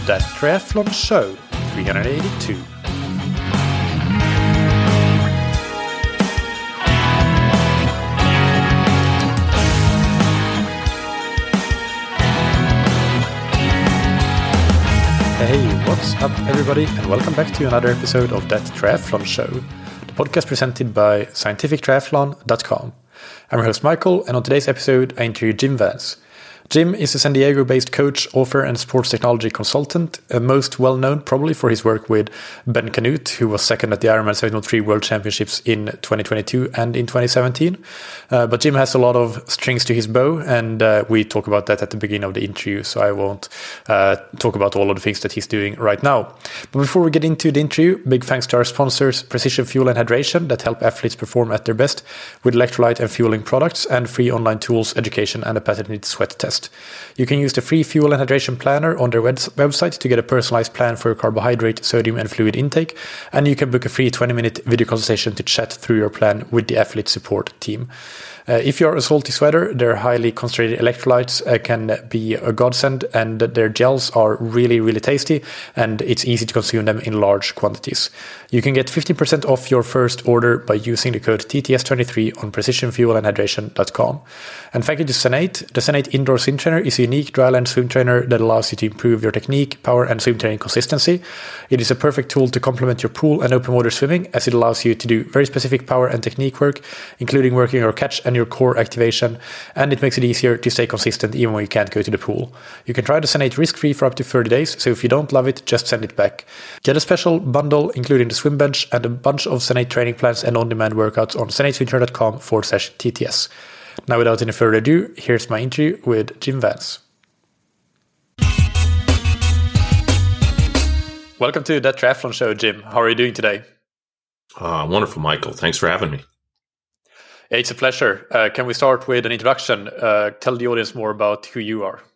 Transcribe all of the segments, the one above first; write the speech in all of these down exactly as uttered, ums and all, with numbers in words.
That Triathlon Show three eighty-two. Hey, what's up everybody, and welcome back to another episode of That Triathlon Show, the podcast presented by scientific triathlon dot com. I'm your host Michael, and on today's episode I interview Jim Vance. Jim is a San Diego-based coach, author, and sports technology consultant, uh, most well-known probably for his work with Ben Kanute, who was second at the Ironman seven oh three World Championships in twenty twenty-two and in twenty seventeen. Uh, but Jim has a lot of strings to his bow, and uh, we talk about that at the beginning of the interview, so I won't uh, talk about all of the things that he's doing right now. But before we get into the interview, big thanks to our sponsors, Precision Fuel and Hydration, that help athletes perform at their best with electrolyte and fueling products, and free online tools, education, and a patented sweat test. You can use the free fuel and hydration planner on their web- website to get a personalized plan for your carbohydrate, sodium, and fluid intake. And you can book a free twenty minute video consultation to chat through your plan with the athlete support team. Uh, if you're a salty sweater, their highly concentrated electrolytes uh, can be a godsend, and their gels are really, really tasty, and it's easy to consume them in large quantities. You can get fifteen percent off your first order by using the code T T S twenty-three on precision fuel and hydration dot com. And thank you to Zenate. The Zenate Indoor Swim Trainer is a unique dryland swim trainer that allows you to improve your technique, power, and swim training consistency. It is a perfect tool to complement your pool and open water swimming, as it allows you to do very specific power and technique work, including working your catch and your core activation, and it makes it easier to stay consistent even when you can't go to the pool. You can try the Zenate risk-free for up to thirty days, so if you don't love it, just send it back. Get a special bundle including the swim bench and a bunch of Zenate training plans and on-demand workouts on zenateswimtrainer.com forward slash TTS. Now, without any further ado, here's my interview with Jim Vance. Welcome to That Triathlon Show, Jim. How are you doing today? Uh, wonderful, Michael. Thanks for having me. It's a pleasure. Uh, can we start with an introduction? Uh, tell the audience more about who you are.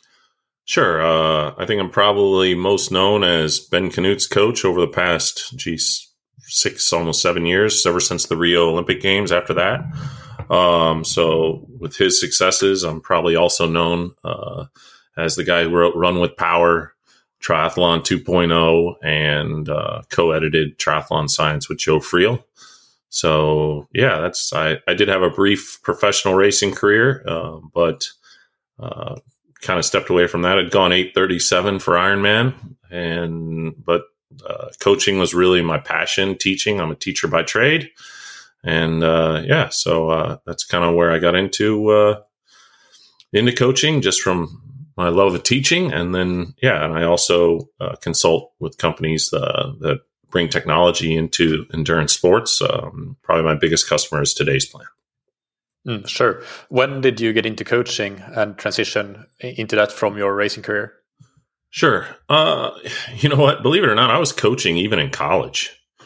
Sure. Uh, I think I'm probably most known as Ben Kanute's coach over the past, geez, six, almost seven years, ever since the Rio Olympic Games after that. Um, so with his successes, I'm probably also known uh, as the guy who wrote Run with Power, Triathlon two point oh, and uh, co-edited Triathlon Science with Joe Friel. So yeah, that's I, I did have a brief professional racing career, uh, but uh, kind of stepped away from that. I'd gone eight thirty-seven for Ironman, and but uh, coaching was really my passion. Teaching, I'm a teacher by trade, and uh, yeah, so uh, that's kind of where I got into uh, into coaching, just from my love of teaching, and then yeah, and I also uh, consult with companies uh, that bring technology into endurance sports. Um, probably my biggest customer is Today's Plan. Mm, sure. When did you get into coaching and transition into that from your racing career? Sure. Uh, you know what? Believe it or not, I was coaching even in college.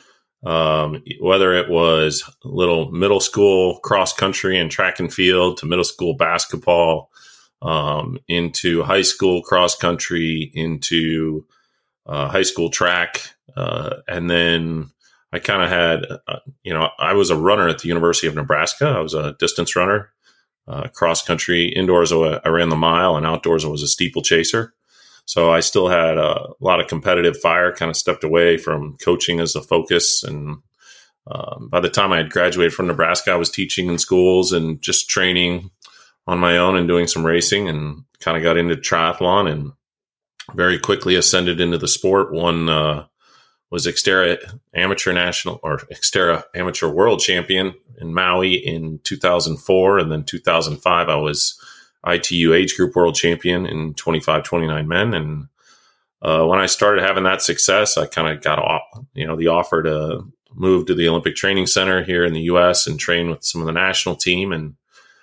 Um, whether it was little middle school cross country and track and field to middle school basketball, um, into high school cross country, into uh, high school track. Uh, and then I kind of had, uh, you know, I was a runner at the University of Nebraska. I was a distance runner, uh, cross country. Indoors, I ran the mile, and outdoors, I was a steeplechaser. So I still had a lot of competitive fire, kind of stepped away from coaching as a focus. And um, by the time I had graduated from Nebraska, I was teaching in schools and just training on my own and doing some racing, and kind of got into triathlon and very quickly ascended into the sport. One, uh, was Xterra Amateur National or Xterra Amateur World Champion in Maui in two thousand four. And then two thousand five, I was I T U Age Group World Champion in twenty-five twenty-nine men. And uh, when I started having that success, I kind of got off, you know, the offer to move to the Olympic Training Center here in the U S and train with some of the national team. And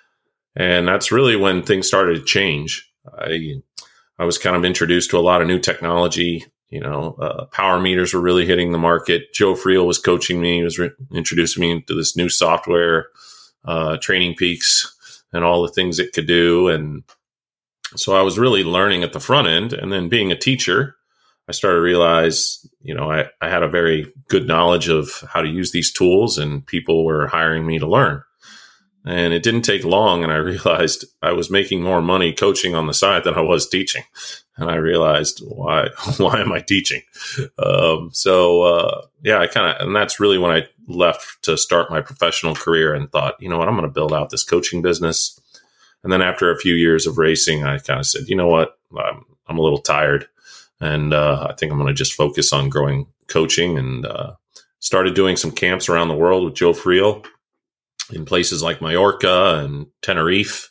and that's really when things started to change. I I was kind of introduced to a lot of new technology. You know, uh, power meters were really hitting the market. Joe Friel was coaching me. He was re- introducing me to this new software, uh, Training Peaks, and all the things it could do. And so I was really learning at the front end. And then being a teacher, I started to realize, you know, I, I had a very good knowledge of how to use these tools, and people were hiring me to learn. And it didn't take long, and I realized I was making more money coaching on the side than I was teaching. And I realized, why why am I teaching? Um, so, uh, yeah, I kind of, and that's really when I left to start my professional career and thought, you know what, I'm going to build out this coaching business. And then after a few years of racing, I kind of said, you know what, I'm, I'm a little tired. And uh, I think I'm going to just focus on growing coaching, and uh, started doing some camps around the world with Joe Friel in places like Mallorca and Tenerife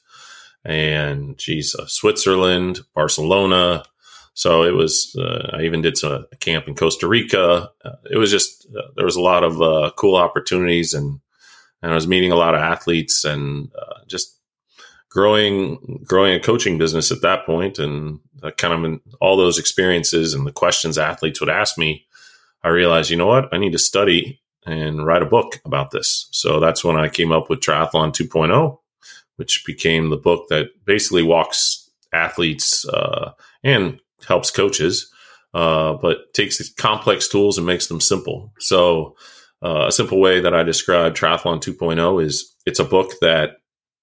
and geez, uh, Switzerland, Barcelona. So it was, uh, I even did some, a camp in Costa Rica. Uh, it was just, uh, there was a lot of uh, cool opportunities, and, and I was meeting a lot of athletes, and uh, just growing, growing a coaching business at that point. And uh, kind of in all those experiences and the questions athletes would ask me, I realized, you know what, I need to study and write a book about this. So that's when I came up with Triathlon two point oh, which became the book that basically walks athletes uh, and helps coaches, uh, but takes these complex tools and makes them simple. So uh, a simple way that I describe Triathlon two point oh is it's a book that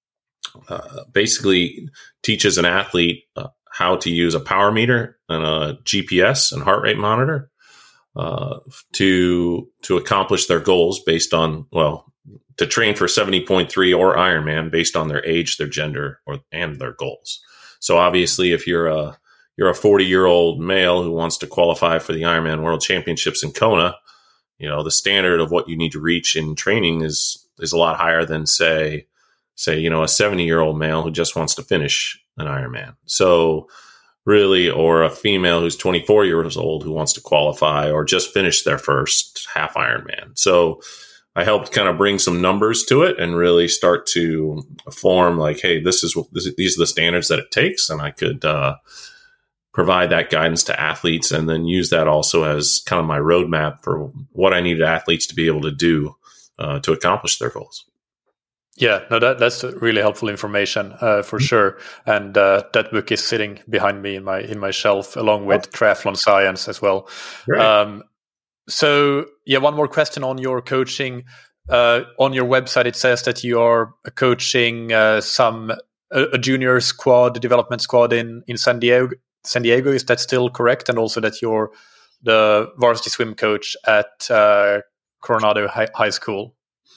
uh, basically teaches an athlete uh, how to use a power meter and a G P S and heart rate monitor uh, to to accomplish their goals based on, well, to train for seventy point three or Ironman based on their age, their gender, or and their goals. So obviously, if you're a you're a forty year old male who wants to qualify for the Ironman World Championships in Kona, you know, the standard of what you need to reach in training is is a lot higher than say say you know a seventy year old male who just wants to finish an Ironman. So really, or a female who's twenty-four years old who wants to qualify or just finish their first half Ironman. So I helped kind of bring some numbers to it and really start to form like, hey, this is, this, these are the standards that it takes. And I could uh, provide that guidance to athletes, and then use that also as kind of my roadmap for what I needed athletes to be able to do uh, to accomplish their goals. Yeah, no, that that's really helpful information uh, for sure. And uh, that book is sitting behind me in my in my shelf, along with oh. Triathlon Science as well. Right. Um, so, yeah, one more question on your coaching. Uh, on your website, it says that you are coaching uh, some a, a junior squad, development squad in in San Diego. San Diego, is that still correct? And also that you're the varsity swim coach at uh, Coronado High, High School.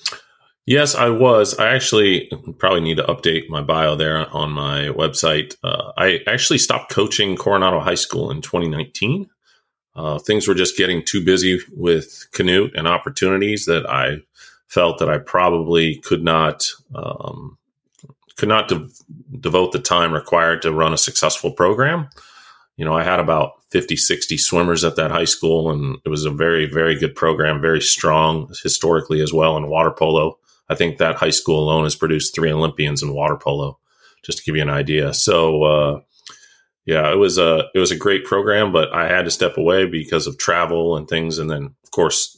Yes, I was. I actually probably need to update my bio there on my website. Uh, I actually stopped coaching Coronado High School in twenty nineteen. Uh, things were just getting too busy with Canute and opportunities that I felt that I probably could not um, could not de- devote the time required to run a successful program. You know, I had about fifty, sixty swimmers at that high school, and it was a very, very good program, very strong historically as well in water polo. I think that high school alone has produced three Olympians in water polo, just to give you an idea. So, uh, yeah, it was a it was a great program, but I had to step away because of travel and things. And then, of course,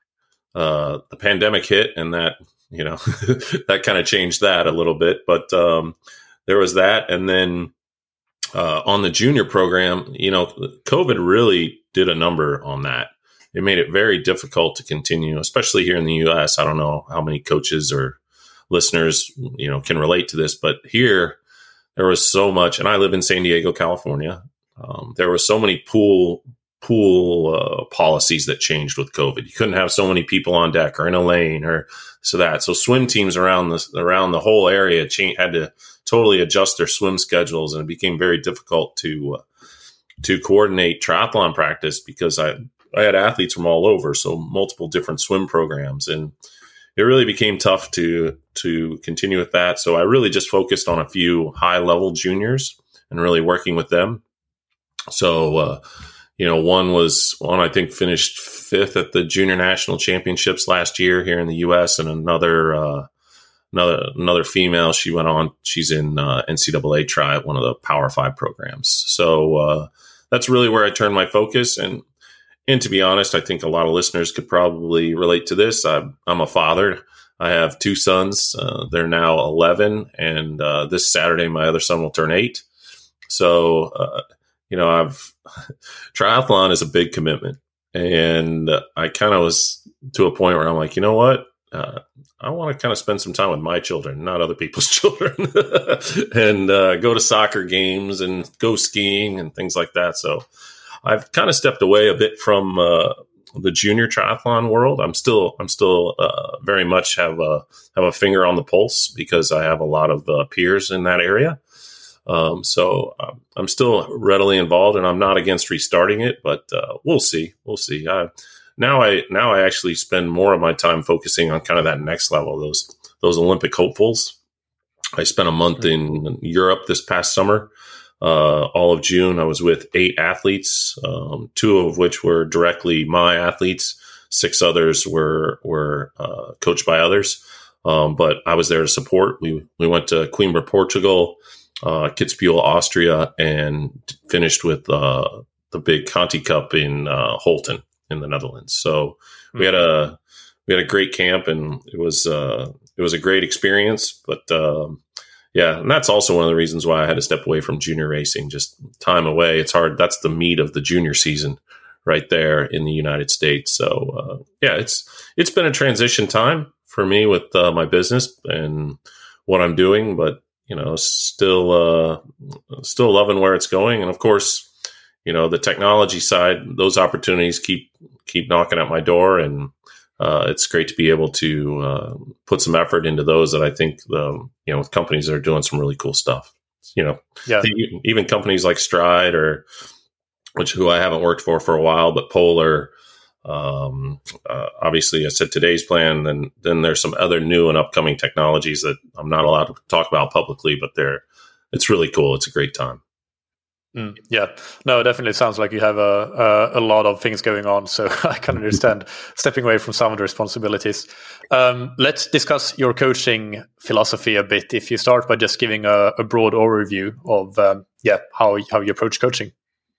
uh, the pandemic hit, and that you know that kind of changed that a little bit. But um, there was that, and then uh, on the junior program, you know, COVID really did a number on that. It made it very difficult to continue, especially here in the U S. I don't know how many coaches or listeners, you know, can relate to this, but here there was so much, and I live in San Diego, California. Um, there were so many pool pool uh, policies that changed with COVID. You couldn't have so many people on deck or in a lane or so that. So swim teams around the around the whole area cha- had to totally adjust their swim schedules, and it became very difficult to uh, to coordinate triathlon practice because I. I had athletes from all over, so multiple different swim programs, and it really became tough to to continue with that. So I really just focused on a few high level juniors and really working with them. So, uh, you know, one was one I think finished fifth at the Junior National Championships last year here in the U S, and another uh, another another female. She went on. She's in uh, N C double A Tri at one of the Power Five programs. So uh, that's really where I turned my focus. And And to be honest, I think a lot of listeners could probably relate to this. I'm, I'm a father. I have two sons. Uh, they're now eleven, and uh, this Saturday, my other son will turn eight. So, uh, you know, I've triathlon is a big commitment, and I kind of was to a point where I'm like, you know what? uh, I want to kind of spend some time with my children, not other people's children, and uh, go to soccer games and go skiing and things like that. So I've kind of stepped away a bit from uh, the junior triathlon world. I'm still, I'm still uh, very much have a have a finger on the pulse because I have a lot of uh, peers in that area. Um, so um, I'm still readily involved, and I'm not against restarting it, but uh, we'll see. We'll see. I, now I now I actually spend more of my time focusing on kind of that next level, those those Olympic hopefuls. I spent a month in Europe this past summer. Uh, all of June, I was with eight athletes, um, two of which were directly my athletes. Six others were were uh, coached by others, um, but I was there to support. We we went to Coimbra, Portugal, uh, Kitzbühel, Austria, and finished with uh, the big Conti Cup in uh, Holten in the Netherlands. So we had a we had a great camp, and it was uh, it was a great experience. But um, yeah, and that's also one of the reasons why I had to step away from junior racing. Just time away, it's hard. That's the meat of the junior season, right there in the United States. So uh, yeah, it's it's been a transition time for me with uh, my business and what I'm doing, but you know, still uh, still loving where it's going. And of course, you know, the technology side, those opportunities keep keep knocking at my door, and uh, it's great to be able to uh, put some effort into those that I think um, you know, with companies that are doing some really cool stuff. You know, yeah. the, even companies like Stride or which who I haven't worked for for a while, but Polar. Um, uh, obviously, I said today's plan. Then, then there's some other new and upcoming technologies that I'm not allowed to talk about publicly, but they're it's really cool. It's a great time. Mm, yeah, no, it definitely sounds like you have a, a a lot of things going on. So I can understand stepping away from some of the responsibilities. Um, let's discuss your coaching philosophy a bit. If you start by just giving a, a broad overview of um, yeah how how you approach coaching.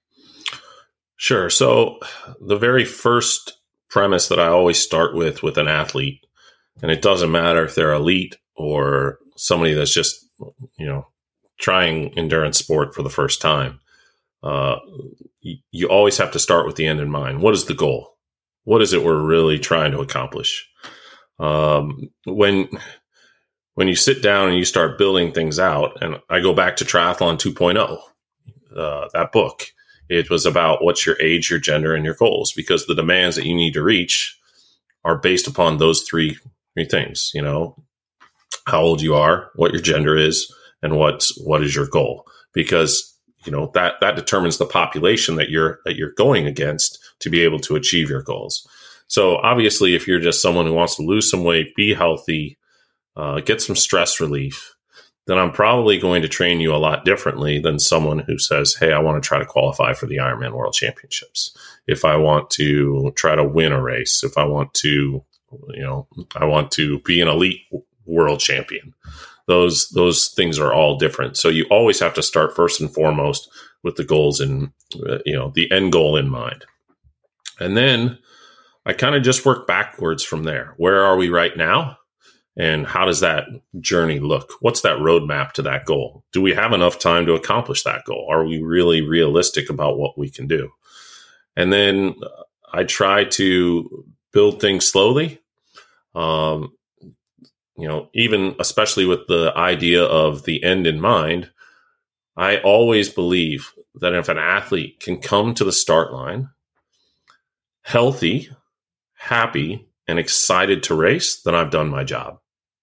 Sure. So the very first premise that I always start with with an athlete, and it doesn't matter if they're elite or somebody that's just, you know, trying endurance sport for the first time, uh, you, you always have to start with the end in mind. What is the goal? What is it we're really trying to accomplish? Um, when when you sit down and you start building things out, and I go back to Triathlon two point oh, uh, that book. It was about what's your age, your gender, and your goals, because the demands that you need to reach are based upon those three, three things. You know, how old you are, what your gender is, and what's what is your goal. Because you know that that determines the population that you're that you're going against to be able to achieve your goals. So obviously, if you're just someone who wants to lose some weight, be healthy, uh, get some stress relief, then I'm probably going to train you a lot differently than someone who says, hey, I want to try to qualify for the Ironman World Championships. If I want to try to win a race, if I want to, you know, I want to be an elite world champion. Those, those things are all different. So you always have to start first and foremost with the goals and, uh, you know, the end goal in mind. And then I kind of just work backwards from there. Where are we right now? And how does that journey look? What's that roadmap to that goal? Do we have enough time to accomplish that goal? Are we really realistic about what we can do? And then I try to build things slowly. Um, you know, even especially with the idea of the end in mind, I always believe that if an athlete can come to the start line healthy, happy, and excited to race, then I've done my job.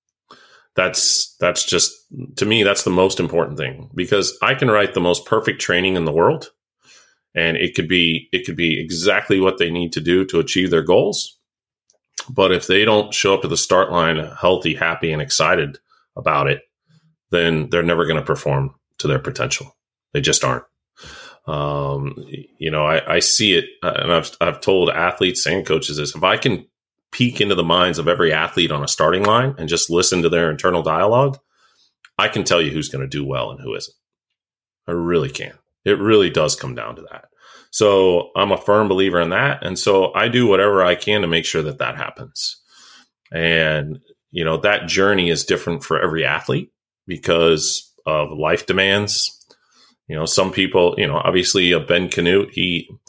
That's that's just, to me, that's the most important thing, because I can write the most perfect training in the world, and it could be it could be exactly what they need to do to achieve their goals. But if they don't show up to the start line healthy, happy, and excited about it, then they're never going to perform to their potential. They just aren't. Um, you know, I, I see it, and I've I've told athletes and coaches this: if I can peek into the minds of every athlete on a starting line and just listen to their internal dialogue, I can tell you who's going to do well and who isn't. I really can. It really does come down to that. So I'm a firm believer in that. And so I do whatever I can to make sure that that happens. And, you know, that journey is different for every athlete because of life demands. You know, some people, you know, obviously uh, Ben Canute, he,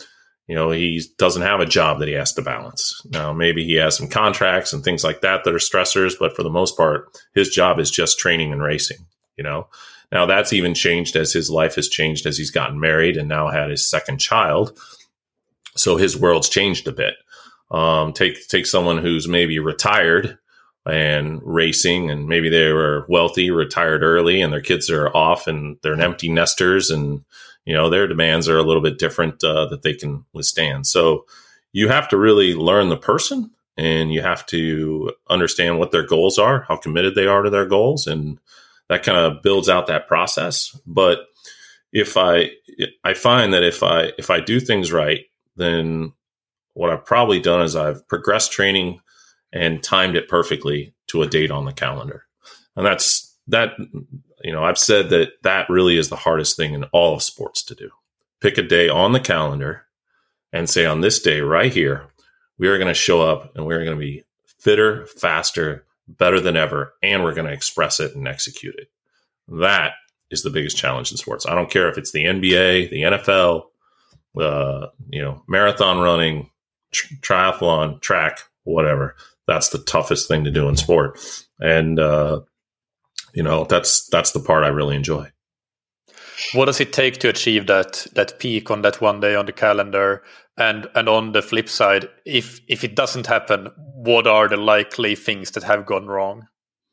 You know, he doesn't have a job that he has to balance. Now, maybe he has some contracts and things like that that are stressors, but for the most part, his job is just training and racing, you know. Now, that's even changed as his life has changed as he's gotten married and now had his second child. So his world's changed a bit. Um, take take someone who's maybe retired and racing, and maybe they were wealthy, retired early, and their kids are off and they're empty nesters, and you know, their demands are a little bit different uh, that they can withstand. So you have to really learn the person, and you have to understand what their goals are, how committed they are to their goals. And that kind of builds out that process. But if I, I find that if I, if I do things right, then what I've probably done is I've progressed training and timed it perfectly to a date on the calendar. And that's that. You know, I've said that that really is the hardest thing in all of sports to do. Pick a day on the calendar and say, on this day right here, we are going to show up and we're going to be fitter, faster, better than ever, and we're going to express it and execute it. That is the biggest challenge in sports. I don't care if it's the N B A, the N F L, uh, you know, marathon running, tr- triathlon, track, whatever. That's the toughest thing to do in sport. And, uh, You know, that's that's the part I really enjoy. What does it take to achieve that that peak on that one day on the calendar? And and on the flip side, if if it doesn't happen, what are the likely things that have gone wrong?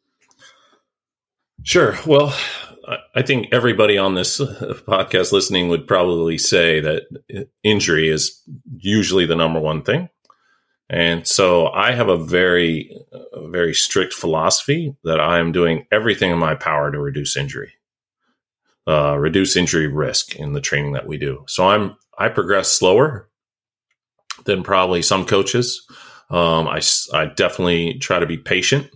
Sure. Well, I think everybody on this podcast listening would probably say that injury is usually the number one thing. And so I have a very, a very strict philosophy that I am doing everything in my power to reduce injury, uh, reduce injury risk in the training that we do. So I'm, I progress slower than probably some coaches. Um, I, I definitely try to be patient.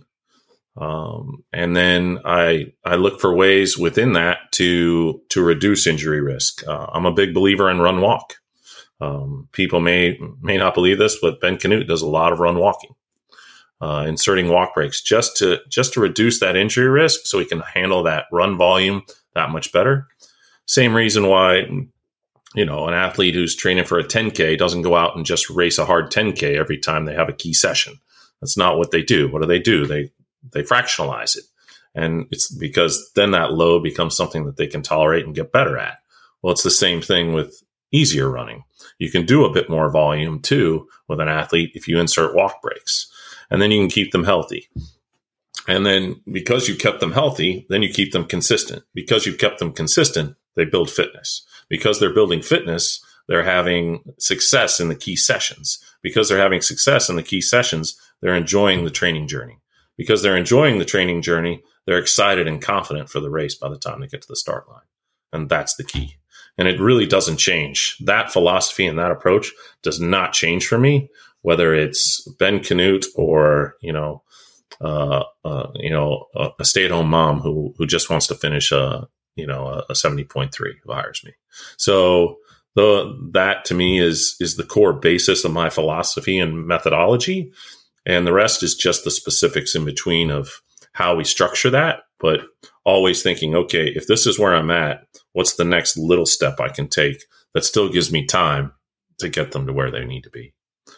Um, and then I, I look for ways within that to, to reduce injury risk. Uh, I'm a big believer in run walk. Um, people may may not believe this, but Ben Kanute does a lot of run walking, uh, inserting walk breaks just to just to reduce that injury risk, so he can handle that run volume that much better. Same reason why, you know, an athlete who's training for a ten K doesn't go out and just race a hard ten K every time they have a key session. That's not what they do. What do they do? They they fractionalize it, and it's because then that load becomes something that they can tolerate and get better at. Well, it's the same thing with easier running. You can do a bit more volume too with an athlete if you insert walk breaks, and then you can keep them healthy. And then because you kept them healthy, then you keep them consistent. Because you've kept them consistent, they build fitness. Because they're building fitness, they're having success in the key sessions. Because they're having success in the key sessions, they're enjoying the training journey. Because they're enjoying the training journey, they're excited and confident for the race by the time they get to the start line. And that's the key. And it really doesn't change. That philosophy and that approach does not change for me, whether it's Ben Kanute or, you know, uh, uh, you know, a, a stay-at-home mom who who just wants to finish a, you know, a seventy point three who hires me. So the that to me is is the core basis of my philosophy and methodology, and the rest is just the specifics in between of how we structure that. But always thinking, okay, if this is where I'm at, what's the next little step I can take that still gives me time to get them to where they need to be?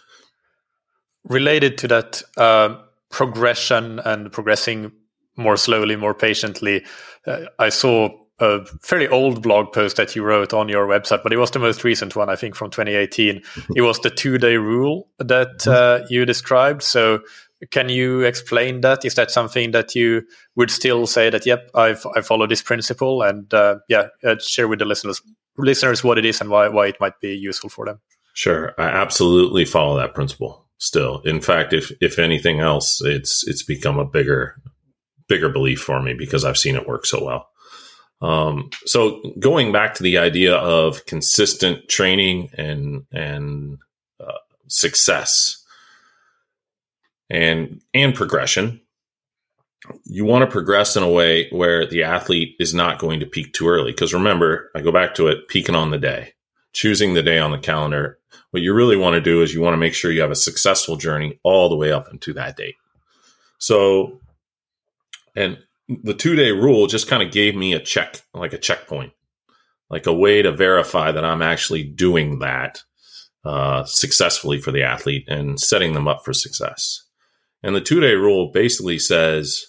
Related to that uh, progression and progressing more slowly, more patiently, uh, I saw a fairly old blog post that you wrote on your website, but it was the most recent one, I think, from twenty eighteen. Mm-hmm. It was the two-day rule that uh, you described. So can you explain that? Is that something that you would still say that, yep, I've, I follow this principle, and uh, yeah, uh, share with the listeners listeners what it is and why, why it might be useful for them? Sure. I absolutely follow that principle still. In fact, if, if anything else, it's, it's become a bigger, bigger belief for me because I've seen it work so well. Um, so going back to the idea of consistent training and, and uh, success, And and progression, you want to progress in a way where the athlete is not going to peak too early. Because remember, I go back to it, peaking on the day, choosing the day on the calendar. What you really want to do is you want to make sure you have a successful journey all the way up into that date. So, and the two-day rule just kind of gave me a check, like a checkpoint, like a way to verify that I'm actually doing that uh, successfully for the athlete and setting them up for success. And the two-day rule basically says,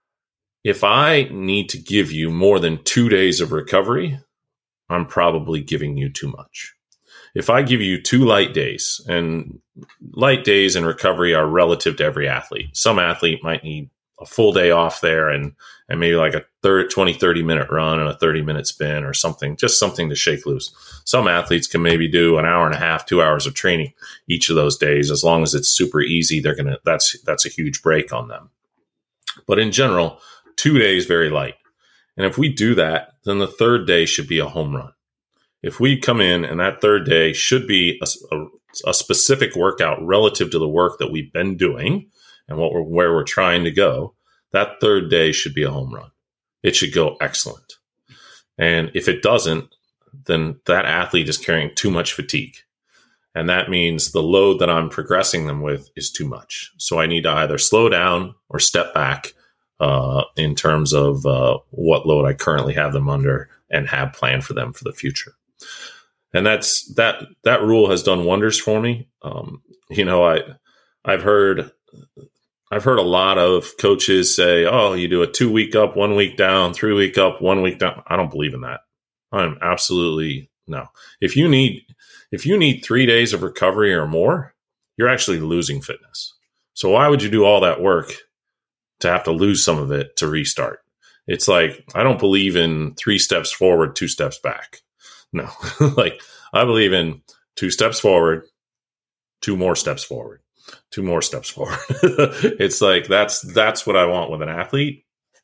if I need to give you more than two days of recovery, I'm probably giving you too much. If I give you two light days, and light days in recovery are relative to every athlete. Some athlete might need a full day off there and, and maybe like a thirty, twenty, thirty minute run and a thirty minute spin or something, just something to shake loose. Some athletes can maybe do an hour and a half, two hours of training each of those days. As long as it's super easy, they're going to, that's, that's a huge break on them. But in general, two days, very light. And if we do that, then the third day should be a home run. If we come in and that third day should be a, a, a specific workout relative to the work that we've been doing and what we're, where we're trying to go, that third day should be a home run. It should go excellent. And if it doesn't, then that athlete is carrying too much fatigue. And that means the load that I'm progressing them with is too much. So I need to either slow down or step back uh, in terms of uh, what load I currently have them under and have planned for them for the future. And that's that that rule has done wonders for me. Um, you know, I I've heard I've heard a lot of coaches say, "Oh, you do a two week up, one week down, three week up, one week down." I don't believe in that. I'm absolutely no. If you need if you need three days of recovery or more, you're actually losing fitness. So why would you do all that work to have to lose some of it to restart? It's like, I don't believe in three steps forward, two steps back. No, like I believe in two steps forward, two more steps forward, two more steps forward. It's like, that's, that's what I want with an athlete.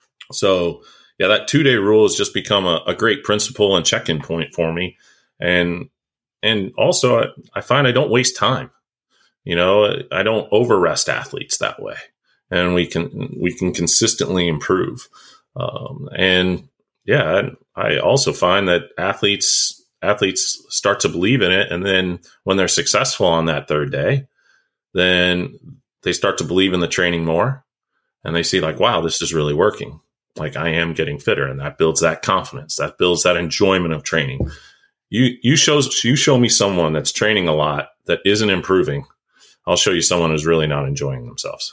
So yeah, that two day rule has just become a, a great principle and check-in point for me. And, and also I, I find I don't waste time. You know, I don't over rest athletes that way, and we can, we can consistently improve. Um, and yeah, I also find that athletes athletes start to believe in it, and then when they're successful on that third day, then they start to believe in the training more, and they see like, wow, this is really working. Like I am getting fitter, and that builds that confidence, that builds that enjoyment of training. You you shows you show me someone that's training a lot that isn't improving, I'll show you someone who's really not enjoying themselves.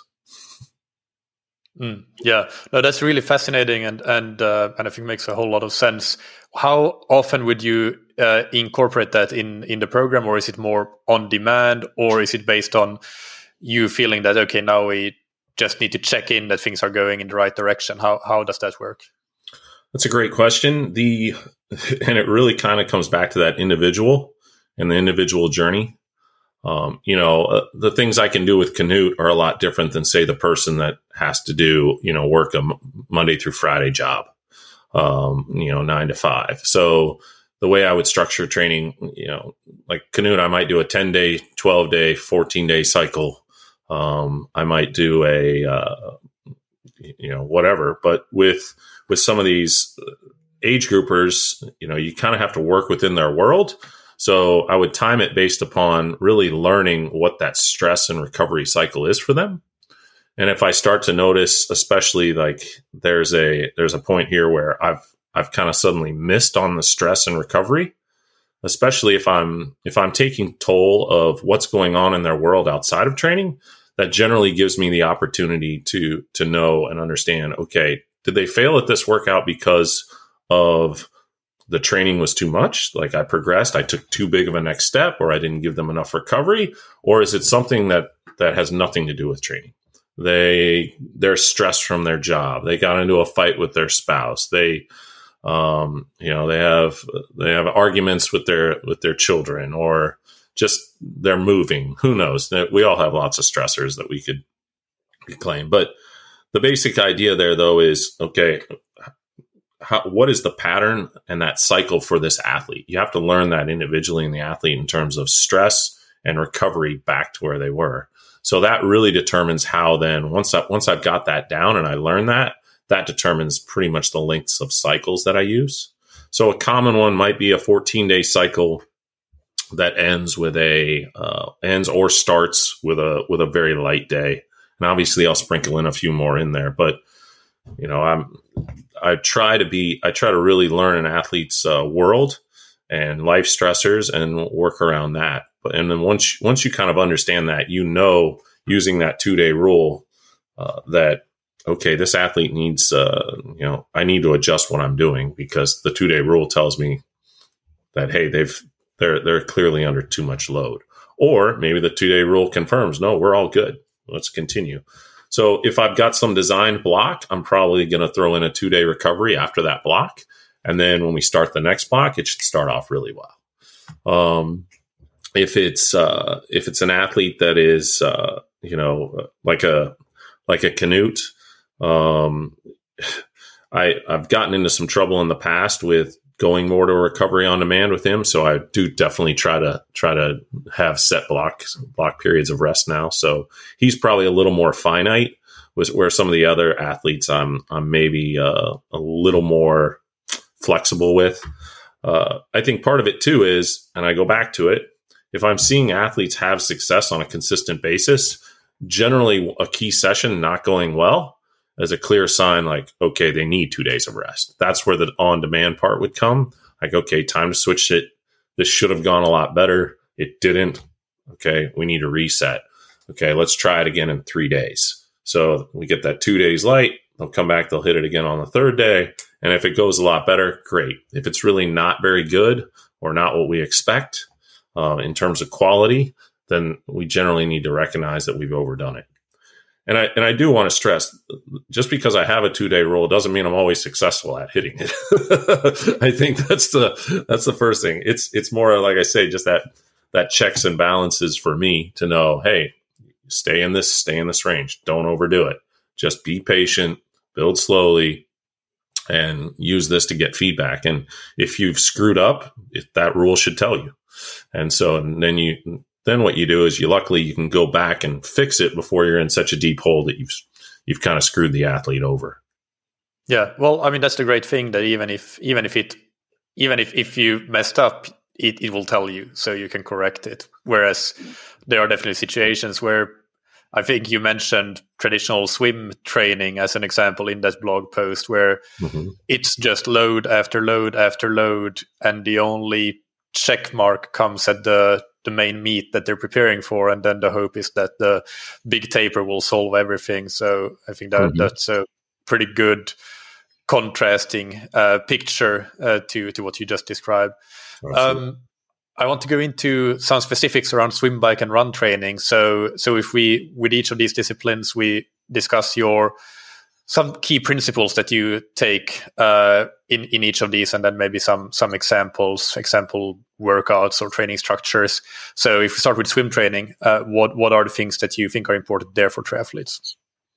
Mm, yeah, no, that's really fascinating, and and uh, and I think makes a whole lot of sense. How often would you uh, incorporate that in in the program, or is it more on demand, or is it based on you feeling that okay, now we just need to check in that things are going in the right direction? How how does that work? That's a great question. The and it really kind of comes back to that individual and the individual journey. Um, you know, uh, the things I can do with Canute are a lot different than, say, the person that has to do, you know, work a m- Monday through Friday job, um, you know, nine to five. So the way I would structure training, you know, like Canute, I might do a ten day, twelve day, fourteen day cycle. Um, I might do a, uh, you know, whatever. But with with some of these age groupers, you know, you kind of have to work within their world. So I would time it based upon really learning what that stress and recovery cycle is for them. And if I start to notice, especially like there's a there's a point here where I've I've kind of suddenly missed on the stress and recovery, especially if I'm if I'm taking toll of what's going on in their world outside of training, that generally gives me the opportunity to to know and understand, okay, did they fail at this workout because of the training was too much, like I progressed, I took too big of a next step, or I didn't give them enough recovery? Or is it something that, that has nothing to do with training? They, they're stressed from their job. They got into a fight with their spouse. They, um, you know, they have, they have arguments with their, with their children, or just they're moving. Who knows? We all have lots of stressors that we could claim. But the basic idea there, though, is, okay, How, what is the pattern and that cycle for this athlete? You have to learn that individually in the athlete in terms of stress and recovery back to where they were. So that really determines how then, once, I, once I've got that down and I learn that, that determines pretty much the lengths of cycles that I use. So a common one might be a fourteen day cycle that ends with a, uh, ends or starts with a, with a very light day. And obviously I'll sprinkle in a few more in there, but you know, I'm, I try to be, I try to really learn an athlete's uh, world and life stressors and work around that. But and then once once you kind of understand that, you know, using that two day rule, uh, that okay, this athlete needs, uh, you know, I need to adjust what I'm doing because the two day rule tells me that hey, they've they're they're clearly under too much load, or maybe the two day rule confirms no, we're all good. Let's continue. So if I've got some designed block, I'm probably going to throw in a two day recovery after that block. And then when we start the next block, it should start off really well. Um, if it's, uh, if it's an athlete that is, uh, you know, like a, like a Canute, um, I, I've gotten into some trouble in the past with going more to recovery on demand with him. So I do definitely try to try to have set block block periods of rest now. So he's probably a little more finite, with where some of the other athletes I'm I'm maybe uh, a little more flexible with. Uh, I think part of it too is, and I go back to it, if I'm seeing athletes have success on a consistent basis, generally a key session not going well as a clear sign, like, okay, they need two days of rest. That's where the on-demand part would come. Like, okay, time to switch it. This should have gone a lot better. It didn't. Okay, we need to reset. Okay, let's try it again in three days. So we get that two days light. They'll come back. They'll hit it again on the third day. And if it goes a lot better, great. If it's really not very good or not what we expect uh, in terms of quality, then we generally need to recognize that we've overdone it. And I and I do want to stress, just because I have a two day rule doesn't mean I'm always successful at hitting it. I think that's the that's the first thing. It's it's more like I say, just that that checks and balances for me to know, hey, stay in this stay in this range. Don't overdo it. Just be patient, build slowly, and use this to get feedback. And if you've screwed up, it, that rule should tell you. And so and then you. Then what you do is you luckily you can go back and fix it before you're in such a deep hole that you've you've kind of screwed the athlete over. Yeah, well, I mean that's the great thing, that even if even if it even if, if you messed up, it, it will tell you so you can correct it. Whereas there are definitely situations where I think you mentioned traditional swim training as an example in that blog post where mm-hmm. it's just load after load after load, and the only check mark comes at the the main meet that they're preparing for, and then the hope is that the big taper will solve everything. So I think that mm-hmm. that's a pretty good contrasting uh, picture uh, to to what you just described. Um, I want to go into some specifics around swim, bike, and run training. So so if we, with each of these disciplines, we discuss your some key principles that you take uh, in, in each of these, and then maybe some some examples, example workouts or training structures. So if we start with swim training, uh, what what are the things that you think are important there for triathletes?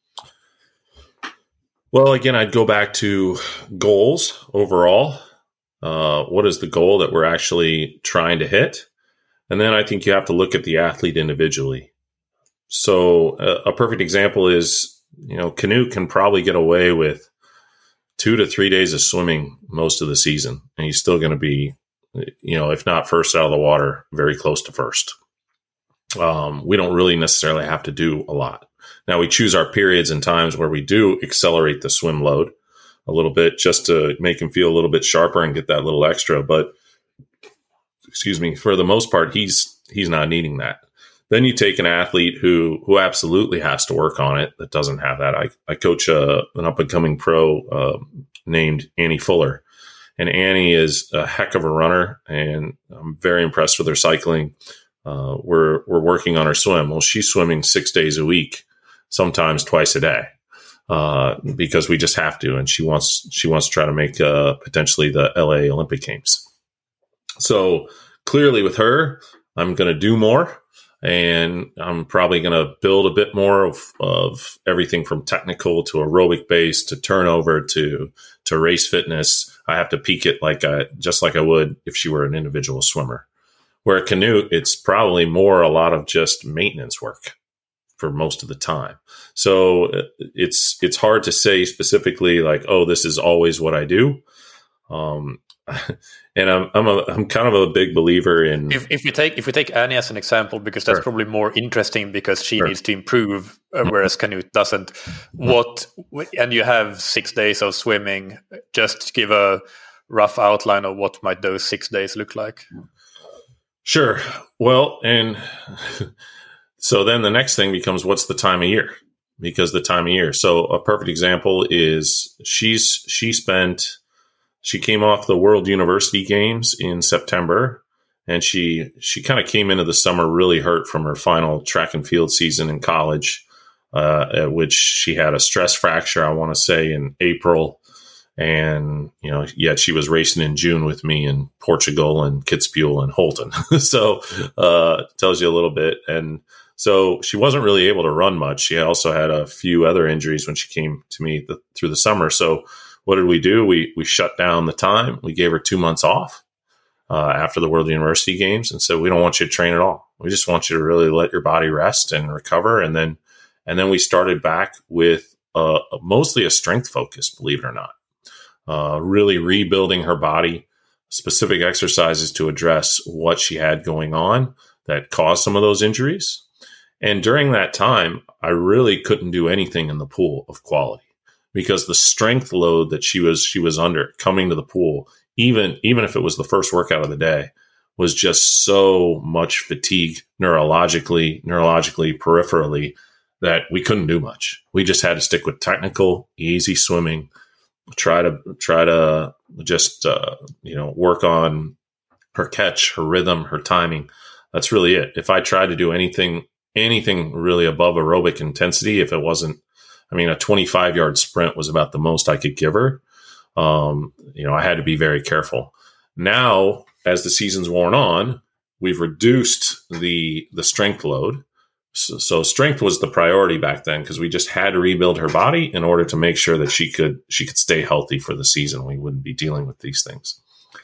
Well, again, I'd go back to goals overall. Uh, what is the goal that we're actually trying to hit? And then I think you have to look at the athlete individually. So uh, a perfect example is, you know, Canute can probably get away with two to three days of swimming most of the season, and he's still going to be, you know, if not first out of the water, very close to first. Um, we don't really necessarily have to do a lot. Now, we choose our periods and times where we do accelerate the swim load a little bit just to make him feel a little bit sharper and get that little extra. But, excuse me, for the most part, he's he's not needing that. Then you take an athlete who who absolutely has to work on it that doesn't have that. I, I coach a, an up-and-coming pro uh, named Annie Fuller. And Annie is a heck of a runner, and I'm very impressed with her cycling. Uh, we're we're working on her swim. Well, she's swimming six days a week, sometimes twice a day, uh, because we just have to. And she wants she wants to try to make uh, potentially the L A Olympic Games. So clearly, with her, I'm going to do more. And I'm probably going to build a bit more of, of everything from technical to aerobic base to turnover to to race fitness. I have to peak it like I, just like I would if she were an individual swimmer. Where a Canute, it's probably more a lot of just maintenance work for most of the time. So it's it's hard to say specifically like, oh, this is always what I do. Um, and I'm I'm a I'm kind of a big believer in if if we take if we take Annie as an example, because that's sure. probably more interesting because she sure. needs to improve, uh, whereas Canute doesn't. Mm-hmm. What and you have six days of swimming. Just give a rough outline of what might those six days look like. Sure. Well, and so then the next thing becomes, what's the time of year? Because the time of year. So a perfect example is she's she spent she came off the World University Games in September, and she she kind of came into the summer really hurt from her final track and field season in college, uh, at which she had a stress fracture, I want to say, in April. And, you know, yet she was racing in June with me in Portugal and Kitzbühel and Holton. so uh tells you a little bit. And so she wasn't really able to run much. She also had a few other injuries when she came to me the, through the summer. So what did we do? We we shut down the time. We gave her two months off uh, after the World University Games and said, we don't want you to train at all. We just want you to really let your body rest and recover. And then and then we started back with uh, mostly a strength focus, believe it or not. Uh, really rebuilding her body, specific exercises to address what she had going on that caused some of those injuries. And during that time, I really couldn't do anything in the pool of quality because the strength load that she was she was under coming to the pool, even even if it was the first workout of the day, was just so much fatigue neurologically, neurologically, peripherally, that we couldn't do much. We just had to stick with technical, easy swimming. Try to try to just uh, you know work on her catch, her rhythm, her timing. That's really it. If I tried to do anything anything really above aerobic intensity, if it wasn't, I mean, a twenty-five yard sprint was about the most I could give her. Um, you know, I had to be very careful. Now, as the season's worn on, we've reduced the the strength load. So, so strength was the priority back then because we just had to rebuild her body in order to make sure that she could she could stay healthy for the season. We wouldn't be dealing with these things.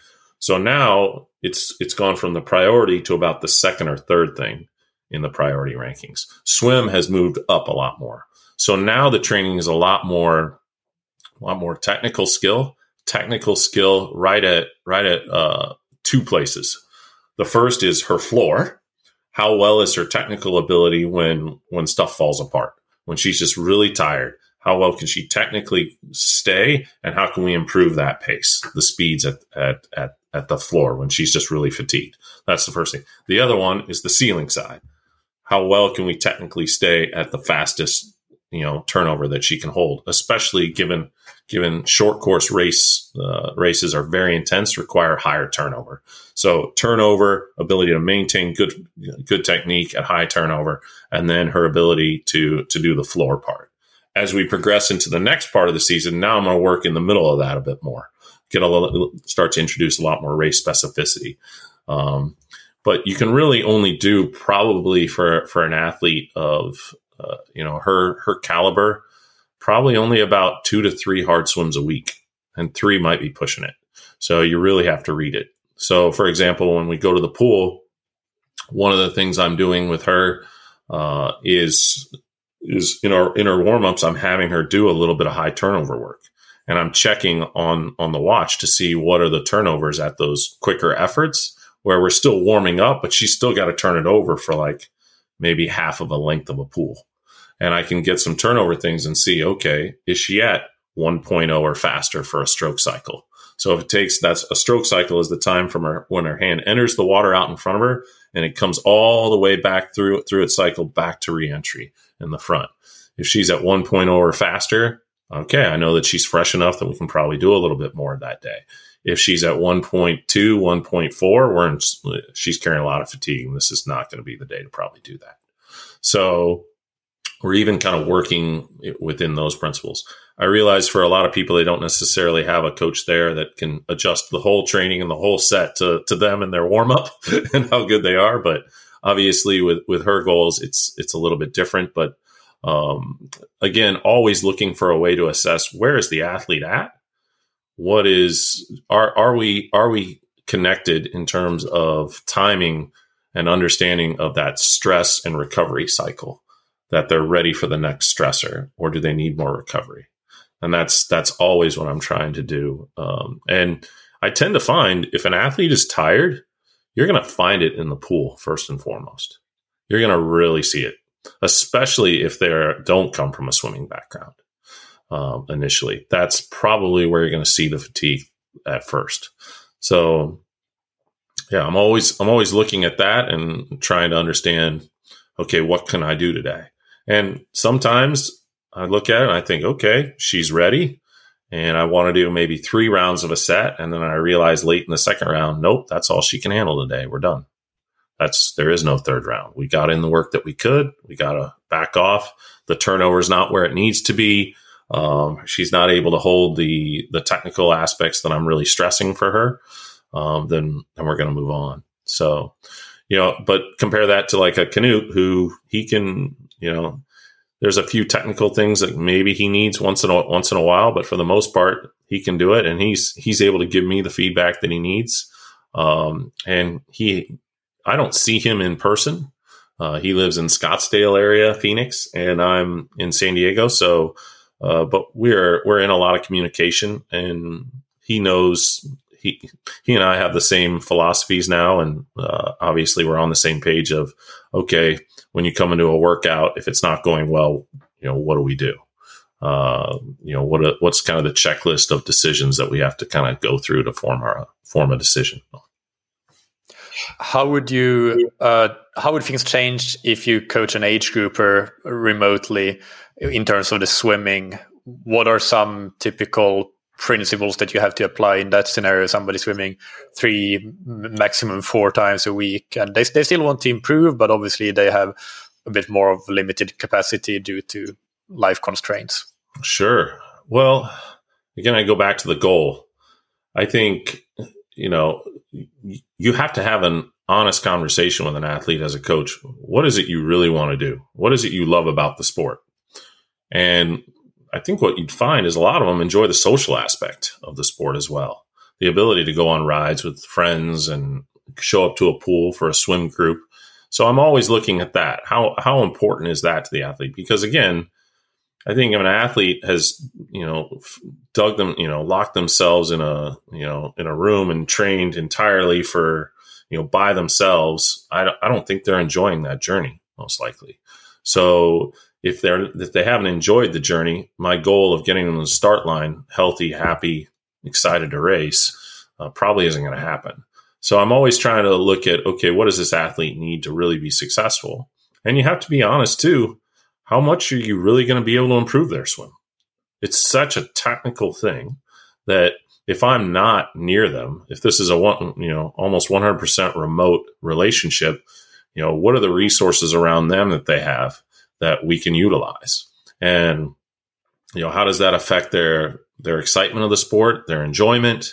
So now it's it's gone from the priority to about the second or third thing in the priority rankings. Swim has moved up a lot more. So now the training is a lot more a lot more technical skill, technical skill right at right at uh, two places. The first is her floor. How well is her technical ability when when stuff falls apart? When she's just really tired, how well can she technically stay, and how can we improve that pace, the speeds at at at, at the floor when she's just really fatigued? That's the first thing. The other one is the ceiling side. How well can we technically stay at the fastest, you know, turnover that she can hold, especially given given short course race uh, races are very intense, require higher turnover. So turnover, ability to maintain good good technique at high turnover, and then her ability to to do the floor part. As we progress into the next part of the season, now I'm going to work in the middle of that a bit more, get a little, start to introduce a lot more race specificity. Um, but you can really only do probably for for an athlete of uh, you know her her caliber, probably only about two to three hard swims a week, and three might be pushing it. So you really have to read it. So, for example, when we go to the pool, one of the things I'm doing with her uh, is is in our in our warm ups, I'm having her do a little bit of high turnover work, and I'm checking on on the watch to see what are the turnovers at those quicker efforts where we're still warming up, but she's still got to turn it over for like maybe half of a length of a pool. And I can get some turnover things and see, okay, is she at one point oh or faster for a stroke cycle? So if it takes, that's a stroke cycle is the time from her, when her hand enters the water out in front of her, and it comes all the way back through, through its cycle back to reentry in the front. If she's at one point oh or faster, okay, I know that she's fresh enough that we can probably do a little bit more that day. If she's at one point two, one point four, we're in, she's carrying a lot of fatigue, and this is not going to be the day to probably do that. So we're even kind of working within those principles. I realize for a lot of people, they don't necessarily have a coach there that can adjust the whole training and the whole set to, to them and their warm up and how good they are. But obviously with, with her goals, it's, it's a little bit different. But um, again, always looking for a way to assess where is the athlete at? What is, are, are we, are we connected in terms of timing and understanding of that stress and recovery cycle, that they're ready for the next stressor, or do they need more recovery? And that's, that's always what I'm trying to do. Um, and I tend to find if an athlete is tired, you're going to find it in the pool first and foremost. You're going to really see it, especially if they don't come from a swimming background. Um, initially, that's probably where you're going to see the fatigue at first. So yeah, I'm always I'm always looking at that and trying to understand, okay, what can I do today? And sometimes I look at it and I think, okay, she's ready, and I want to do maybe three rounds of a set, and then I realize late in the second round, nope, that's all she can handle today. We're done. That's there is no third round. We got in the work that we could. We got to back off. The turnover is not where it needs to be. Um, she's not able to hold the the technical aspects that I'm really stressing for her. Um, then then we're going to move on. So, you know, but compare that to like a Canute who he can, you know, there's a few technical things that maybe he needs once in a once in a while, but for the most part, he can do it, and he's he's able to give me the feedback that he needs. Um, and he, I don't see him in person. Uh, he lives in Scottsdale area, Phoenix, and I'm in San Diego. So, uh, but we're we're in a lot of communication, and he knows. He he and I have the same philosophies now, and uh, obviously we're on the same page of, okay, when you come into a workout, if it's not going well, you know, what do we do? Uh, you know, what what's kind of the checklist of decisions that we have to kind of go through to form our form a decision. How would you uh, how would things change if you coach an age grouper remotely in terms of the swimming? What are some typical principles that you have to apply in that scenario? Somebody swimming three, maximum four times a week, and they they still want to improve, but obviously they have a bit more of limited capacity due to life constraints. Sure. Well, again, I go back to the goal. I think, you know, you have to have an honest conversation with an athlete as a coach. What is it you really want to do? What is it you love about the sport? And I think what you'd find is a lot of them enjoy the social aspect of the sport as well. The ability to go on rides with friends and show up to a pool for a swim group. So I'm always looking at that. How how important is that to the athlete? Because again, I think if an athlete has, you know, dug them, you know, locked themselves in a, you know, in a room and trained entirely for, you know, by themselves, I don't, I don't think they're enjoying that journey, most likely. So if they're, if they haven't enjoyed the journey, my goal of getting them to the start line healthy, happy, excited to race, uh, probably isn't going to happen. So I'm always trying to look at, okay, what does this athlete need to really be successful? And you have to be honest too. How much are you really going to be able to improve their swim? It's such a technical thing that if I'm not near them, if this is a one, you know, almost one hundred percent remote relationship, you know, what are the resources around them that they have that we can utilize? And, you know, how does that affect their, their excitement of the sport, their enjoyment,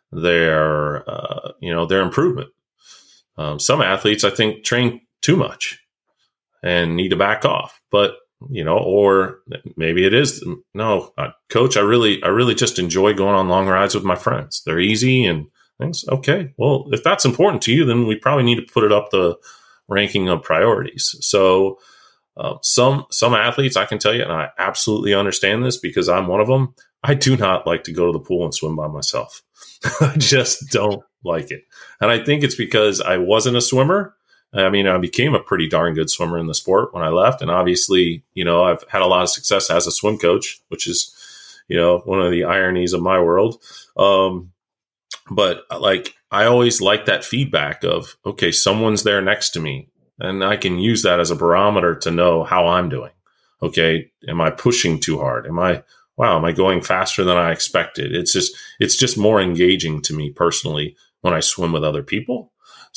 their, uh, you know, their improvement? Um, some athletes, I think, train too much and need to back off, but, you know, or maybe it is, no, uh, coach, I really, I really just enjoy going on long rides with my friends. They're easy and things. Okay. Well, if that's important to you, then we probably need to put it up the ranking of priorities. So, uh, some, some athletes, I can tell you, and I absolutely understand this because I'm one of them. I do not like to go to the pool and swim by myself. I just don't like it. And I think it's because I wasn't a swimmer. I mean, I became a pretty darn good swimmer in the sport when I left. And obviously, you know, I've had a lot of success as a swim coach, which is, you know, one of the ironies of my world. Um, but like, I always like that feedback of, okay, someone's there next to me and I can use that as a barometer to know how I'm doing. Okay. Am I pushing too hard? Am I, wow, am I going faster than I expected? It's just, it's just more engaging to me personally when I swim with other people.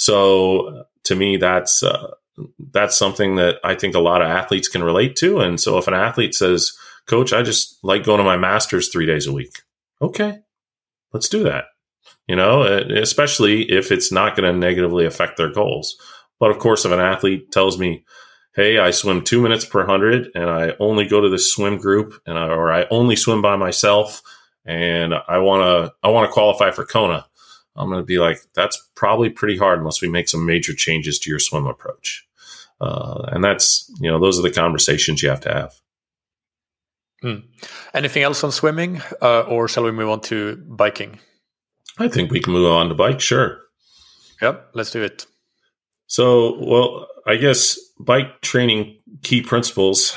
So to me, that's uh, that's something that I think a lot of athletes can relate to. And so if an athlete says, Coach, I just like going to my masters three days a week. Okay, let's do that. You know, especially if it's not going to negatively affect their goals. But of course, if an athlete tells me, hey, I swim two minutes per hundred and I only go to this swim group and I, or I only swim by myself and I want to I want to qualify for Kona. I'm going to be like, that's probably pretty hard unless we make some major changes to your swim approach. Uh, and that's, you know, those are the conversations you have to have. Hmm. Anything else on swimming uh, or shall we move on to biking? I think we can move on to bike. Sure. Yep, let's do it. So, well, I guess bike training key principles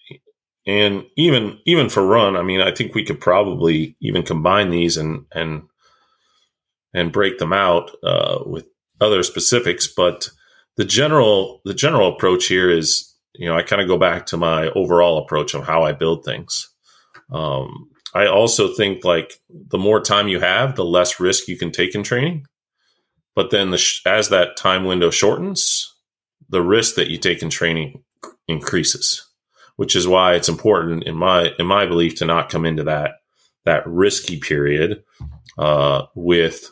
and even, even for run, I mean, I think we could probably even combine these and, and, and break them out uh, with other specifics, but the general the general approach here is, you know, I kind of go back to my overall approach of how I build things. Um, I also think like the more time you have, the less risk you can take in training. But then the sh- as that time window shortens, the risk that you take in training increases, which is why it's important in my in my belief to not come into that that risky period uh, with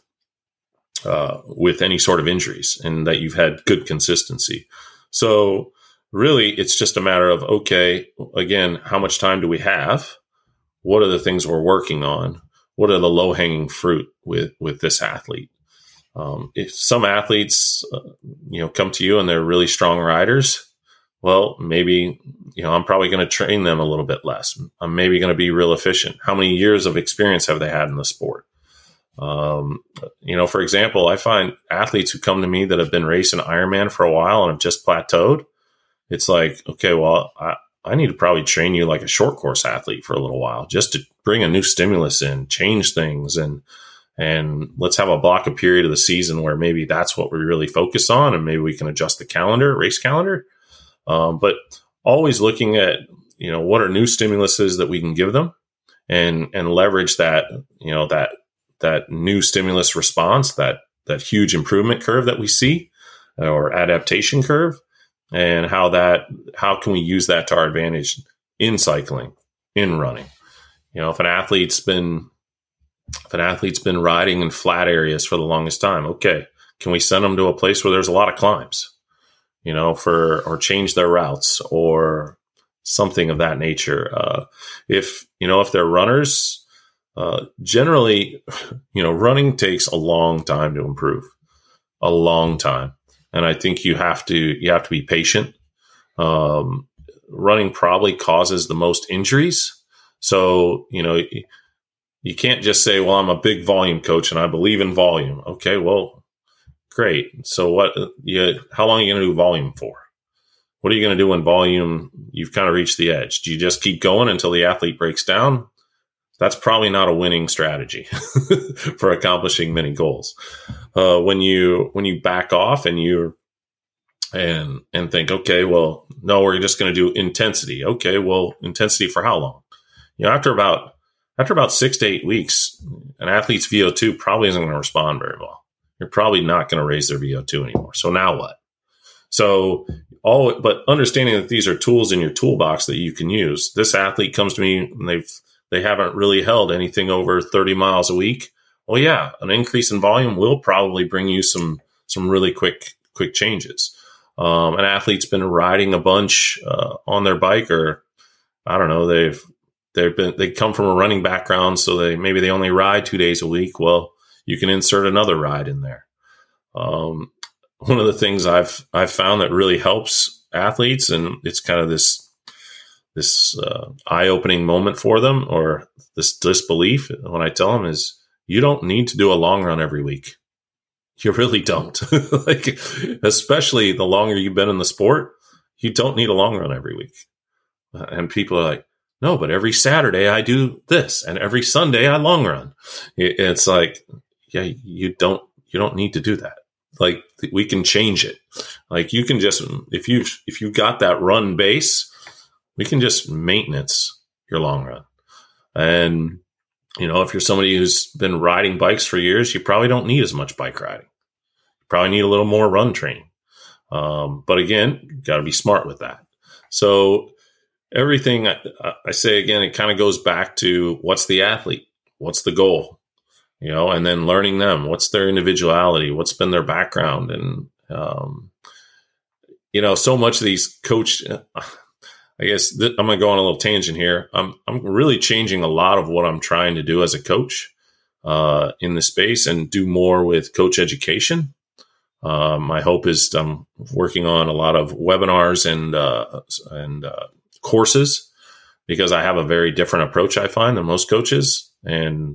uh, with any sort of injuries, and that you've had good consistency. So really, it's just a matter of, okay, again, how much time do we have? What are the things we're working on? What are the low hanging fruit with with this athlete? Um, if some athletes, uh, you know, come to you and they're really strong riders, well, maybe, you know, I'm probably going to train them a little bit less. I'm maybe going to be real efficient. How many years of experience have they had in the sport? Um, you know, for example, I find athletes who come to me that have been racing Ironman for a while and have just plateaued. It's like, okay, well, I, I need to probably train you like a short course athlete for a little while, just to bring a new stimulus in, change things, and And let's have a block a period of the season where maybe that's what we really focus on, and maybe we can adjust the calendar, race calendar. Um, but always looking at, you know, what are new stimuluses that we can give them, and and leverage that, you know, that that new stimulus response, that that huge improvement curve that we see, or adaptation curve, and how that how can we use that to our advantage in cycling, in running. You know, if an athlete's been If an athlete's been riding in flat areas for the longest time, okay, can we send them to a place where there's a lot of climbs, you know, for, or change their routes or something of that nature? Uh, if, you know, if they're runners, uh, generally, you know, running takes a long time to improve, a long time. And I think you have to, you have to be patient. Um, running probably causes the most injuries. So, you know, you can't just say, well, I'm a big volume coach and I believe in volume. Okay, well, great. So what, you, how long are you going to do volume for? What are you going to do when volume, you've kind of reached the edge? Do you just keep going until the athlete breaks down? That's probably not a winning strategy for accomplishing many goals. Uh, when you, when you back off and you and, and think, okay, well, no, we're just going to do intensity. Okay, well, intensity for how long? You know, after about, After about six to eight weeks, an athlete's V O two probably isn't going to respond very well. You're probably not going to raise their V O two anymore. So now what? So all, but understanding that these are tools in your toolbox that you can use. This athlete comes to me and they've they haven't really held anything over thirty miles a week. Well, yeah, an increase in volume will probably bring you some some really quick quick changes. Um, an athlete's been riding a bunch uh, on their bike, or I don't know, they've They've been, they come from a running background, so they maybe they only ride two days a week. Well, you can insert another ride in there. Um, one of the things I've I've found that really helps athletes, and it's kind of this this uh, eye-opening moment for them, or this disbelief when I tell them, is you don't need to do a long run every week. You really don't. Like, especially the longer you've been in the sport, you don't need a long run every week. And people are like, no, but every Saturday I do this, and every Sunday I long run. It's like, yeah, you don't, you don't need to do that. Like, we can change it. Like, you can just, if you, if you got that run base, we can just maintenance your long run. And, you know, if you're somebody who's been riding bikes for years, you probably don't need as much bike riding. You probably need a little more run training. Um, but again, you got to be smart with that. So, everything I, I say again, it kind of goes back to what's the athlete, what's the goal, you know, and then learning them, what's their individuality, what's been their background. And, um, you know, so much of these coach, I guess th- I'm going to go on a little tangent here. I'm, I'm really changing a lot of what I'm trying to do as a coach uh, in the space, and do more with coach education. Uh, my hope is I'm working on a lot of webinars and, uh, and, uh, courses, because I have a very different approach, I find, than most coaches. And,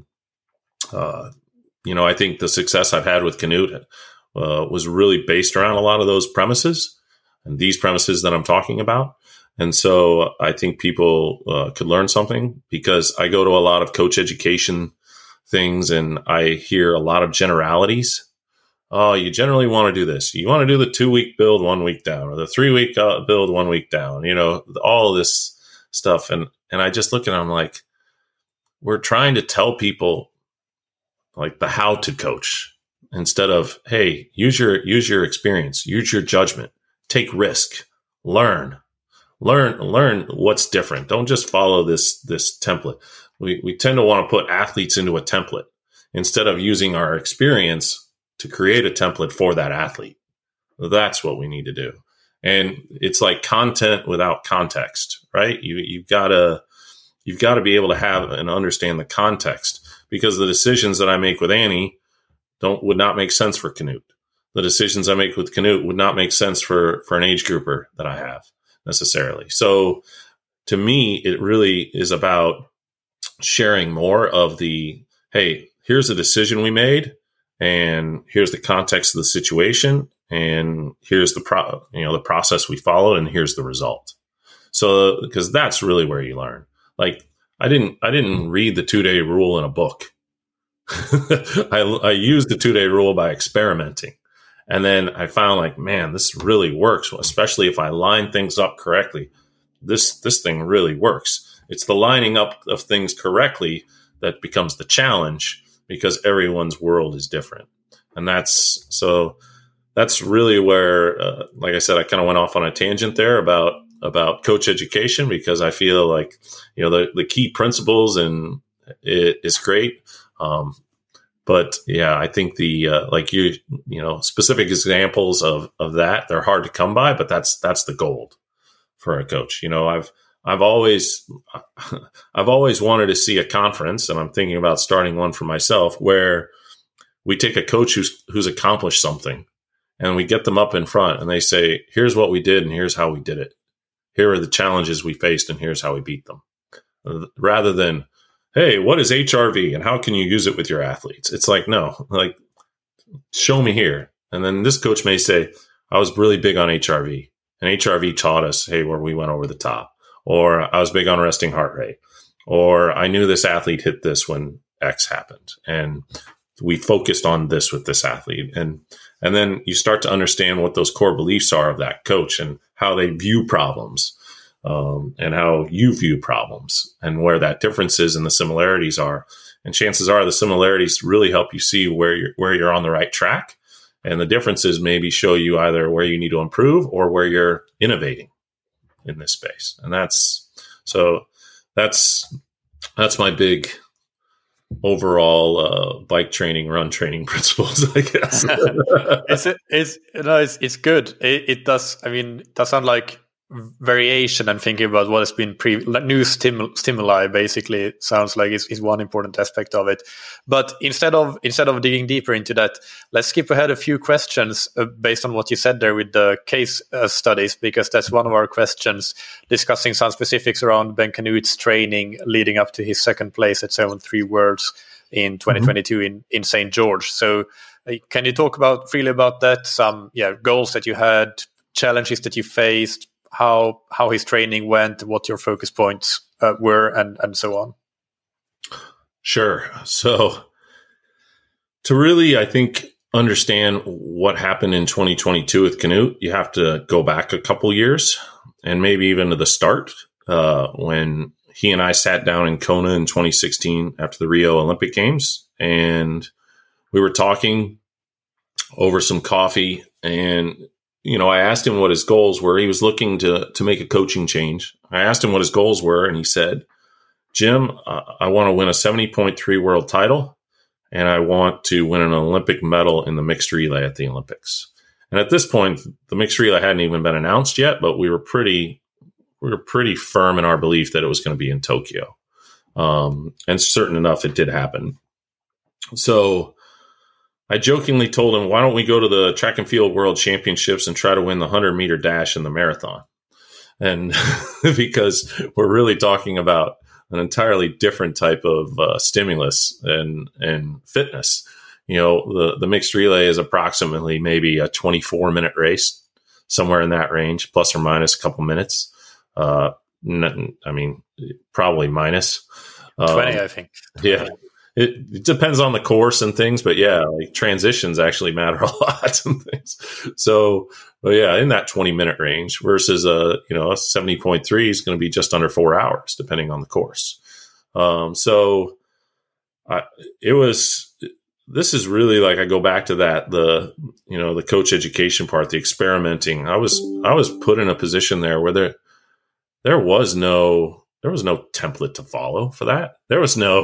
uh, you know, I think the success I've had with Canute uh, was really based around a lot of those premises and these premises that I'm talking about. And so I think people uh, could learn something, because I go to a lot of coach education things and I hear a lot of generalities. oh, you generally want to do this. You want to do the two week build, one week down, or the three week uh, build, one week down, you know, all of this stuff. And, and I just look at them like, we're trying to tell people like the how to coach instead of, hey, use your, use your experience, use your judgment, take risk, learn, learn, learn what's different. Don't just follow this, this template. We, we tend to want to put athletes into a template instead of using our experience to create a template for that athlete. That's what we need to do. And it's like content without context, right? You, you've got to, you've got to be able to have and understand the context, because the decisions that I make with Annie don't, would not make sense for Canute. The decisions I make with Canute would not make sense for, for an age grouper that I have necessarily. So to me, it really is about sharing more of the, hey, here's a decision we made, and here's the context of the situation, and here's the pro, you know, the process we followed, and here's the result. So, because that's really where you learn. Like, I didn't, I didn't read the two day rule in a book. I, I used the two day rule by experimenting, and then I found like, man, this really works, especially if I line things up correctly. This, this thing really works. It's the lining up of things correctly that becomes the challenge, because everyone's world is different. And that's, so that's really where, uh, like I said, I kind of went off on a tangent there about, about coach education, because I feel like, you know, the, the key principles and it is great. Um, but yeah, I think the, uh, like you, you know, specific examples of, of that, they're hard to come by, but that's, that's the gold for a coach. You know, I've, I've always, I've always wanted to see a conference, and I'm thinking about starting one for myself, where we take a coach who's, who's accomplished something, and we get them up in front, and they say, here's what we did, and here's how we did it. Here are the challenges we faced, and here's how we beat them. Rather than, hey, what is H R V and how can you use it with your athletes? It's like, no, like, show me here. And then this coach may say, I was really big on H R V, and H R V taught us, hey, where we went over the top. Or I was big on resting heart rate, or I knew this athlete hit this when X happened, and we focused on this with this athlete. And, and then you start to understand what those core beliefs are of that coach, and how they view problems, um, and how you view problems, and where that difference is and the similarities are. And chances are the similarities really help you see where you're, where you're on the right track. And the differences maybe show you either where you need to improve or where you're innovating in this space. And that's, so that's, that's my big overall uh, bike training, run training principles, I guess. it's, it's, no, it's, it's good. It, it does. I mean, it does sound like variation and thinking about what has been pre like new stim- stimuli basically it sounds like is, is one important aspect of it. But instead of instead of digging deeper into that, let's skip ahead a few questions uh, based on what you said there with the case uh, studies, because that's one of our questions, discussing some specifics around Ben Canute's training leading up to his second place at seven three Worlds in twenty twenty-two mm-hmm. in, in Saint George. So uh, can you talk about freely about that, some yeah goals that you had, challenges that you faced, how how his training went, what your focus points uh, were, and and so on? Sure. So to really, I think, understand what happened in twenty twenty-two with Canute, you have to go back a couple years, and maybe even to the start uh, when he and I sat down in Kona in twenty sixteen after the Rio Olympic Games, and we were talking over some coffee, and you know, I asked him what his goals were. He was looking to to make a coaching change. I asked him what his goals were, and he said, Jim, uh, I want to win a seventy point three world title, and I want to win an Olympic medal in the mixed relay at the Olympics. And at this point, the mixed relay hadn't even been announced yet, but we were pretty we were pretty firm in our belief that it was going to be in Tokyo. Um, and certain enough, it did happen. So I jokingly told him, why don't we go to the track and field world championships and try to win the one hundred meter dash and the marathon? And because we're really talking about an entirely different type of uh, stimulus and, and fitness. You know, the, the mixed relay is approximately maybe a twenty-four minute race, somewhere in that range, plus or minus a couple minutes. Uh, I mean, probably minus. twenty, um, I think. Yeah. it, it depends on the course and things, but yeah, like transitions actually matter a lot and things. So, but yeah, in that twenty minute range versus a, you know, a seventy point three is going to be just under four hours, depending on the course. Um, so I, it was, this is really like, I go back to that, the, you know, the coach education part, the experimenting. I was, I was put in a position there where there, there was no, there was no template to follow for that. There was no,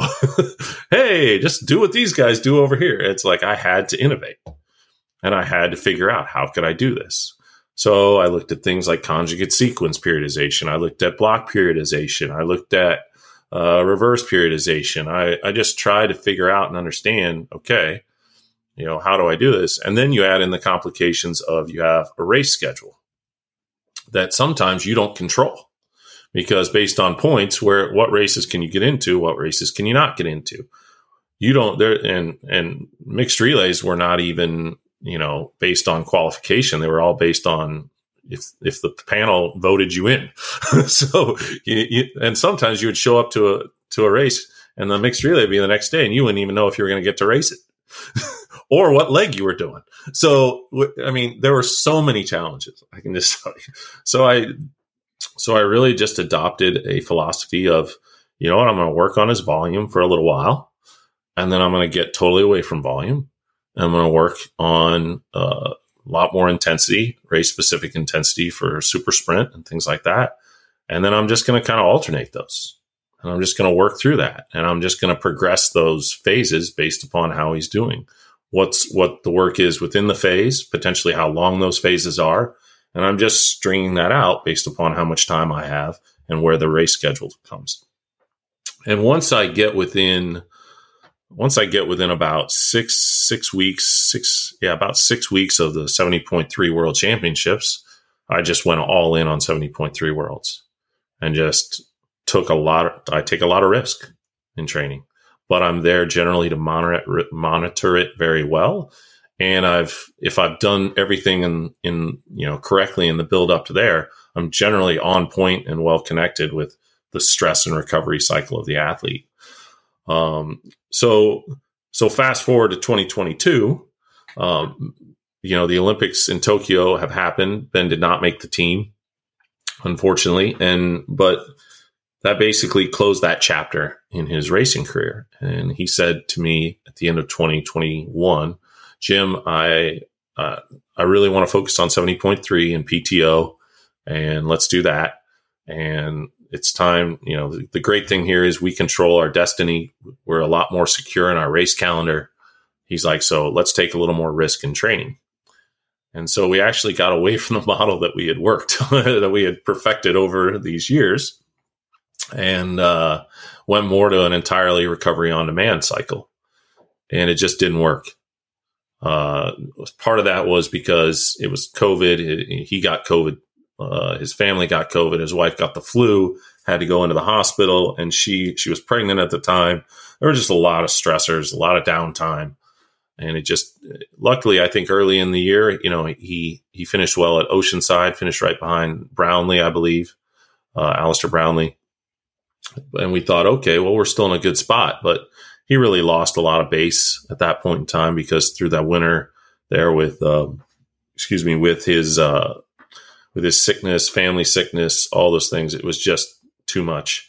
hey, just do what these guys do over here. It's like, I had to innovate and I had to figure out how could I do this? So I looked at things like conjugate sequence periodization. I looked at block periodization. I looked at uh, reverse periodization. I, I just tried to figure out and understand, okay, you know, how do I do this? And then you add in the complications of you have a race schedule that sometimes you don't control. Because based on points, where what races can you get into, what races can you not get into? You don't there, and and mixed relays were not even, you know, based on qualification. They were all based on if if the panel voted you in. So you, you, and sometimes you would show up to a to a race, and the mixed relay would be the next day, and you wouldn't even know if you were going to get to race it or what leg you were doing. So I mean, there were so many challenges. I can just tell you. So I. So I really just adopted a philosophy of, you know what, I'm going to work on his volume for a little while, and then I'm going to get totally away from volume. And I'm going to work on uh, a lot more intensity, race-specific intensity for super sprint and things like that. And then I'm just going to kind of alternate those. And I'm just going to work through that. And I'm just going to progress those phases based upon how he's doing. What's what the work is within the phase, potentially how long those phases are. And I'm just stringing that out based upon how much time I have and where the race schedule comes. And once I get within, once I get within about six, six weeks, six, yeah, about six weeks of the seventy point three World Championships, I just went all in on seventy point three Worlds and just took a lot of, I take a lot of risk in training, but I'm there generally to monitor it, monitor it very well. And I've, if I've done everything in, in, you know, correctly in the build up to there, I'm generally on point and well connected with the stress and recovery cycle of the athlete. Um, so, so fast forward to twenty twenty-two, um, you know, the Olympics in Tokyo have happened. Ben did not make the team, unfortunately. And, but that basically closed that chapter in his racing career. And he said to me at the end of twenty twenty-one, Jim, I uh, I really want to focus on seventy point three and P T O, and let's do that. And it's time, you know, the, the great thing here is we control our destiny. We're a lot more secure in our race calendar. He's like, so let's take a little more risk in training. And so we actually got away from the model that we had worked, that we had perfected over these years, and uh, went more to an entirely recovery on demand cycle. And it just didn't work. Uh, part of that was because it was COVID. He got COVID. Uh, his family got COVID. His wife got the flu, had to go into the hospital, and she, she was pregnant at the time. There were just a lot of stressors, a lot of downtime. And it just, luckily, I think early in the year, you know, he, he finished well at Oceanside, finished right behind Brownlee, I believe, uh, Alistair Brownlee. And we thought, okay, well, we're still in a good spot, but he really lost a lot of base at that point in time because through that winter there with, uh, excuse me, with his, uh, with his sickness, family sickness, all those things, it was just too much.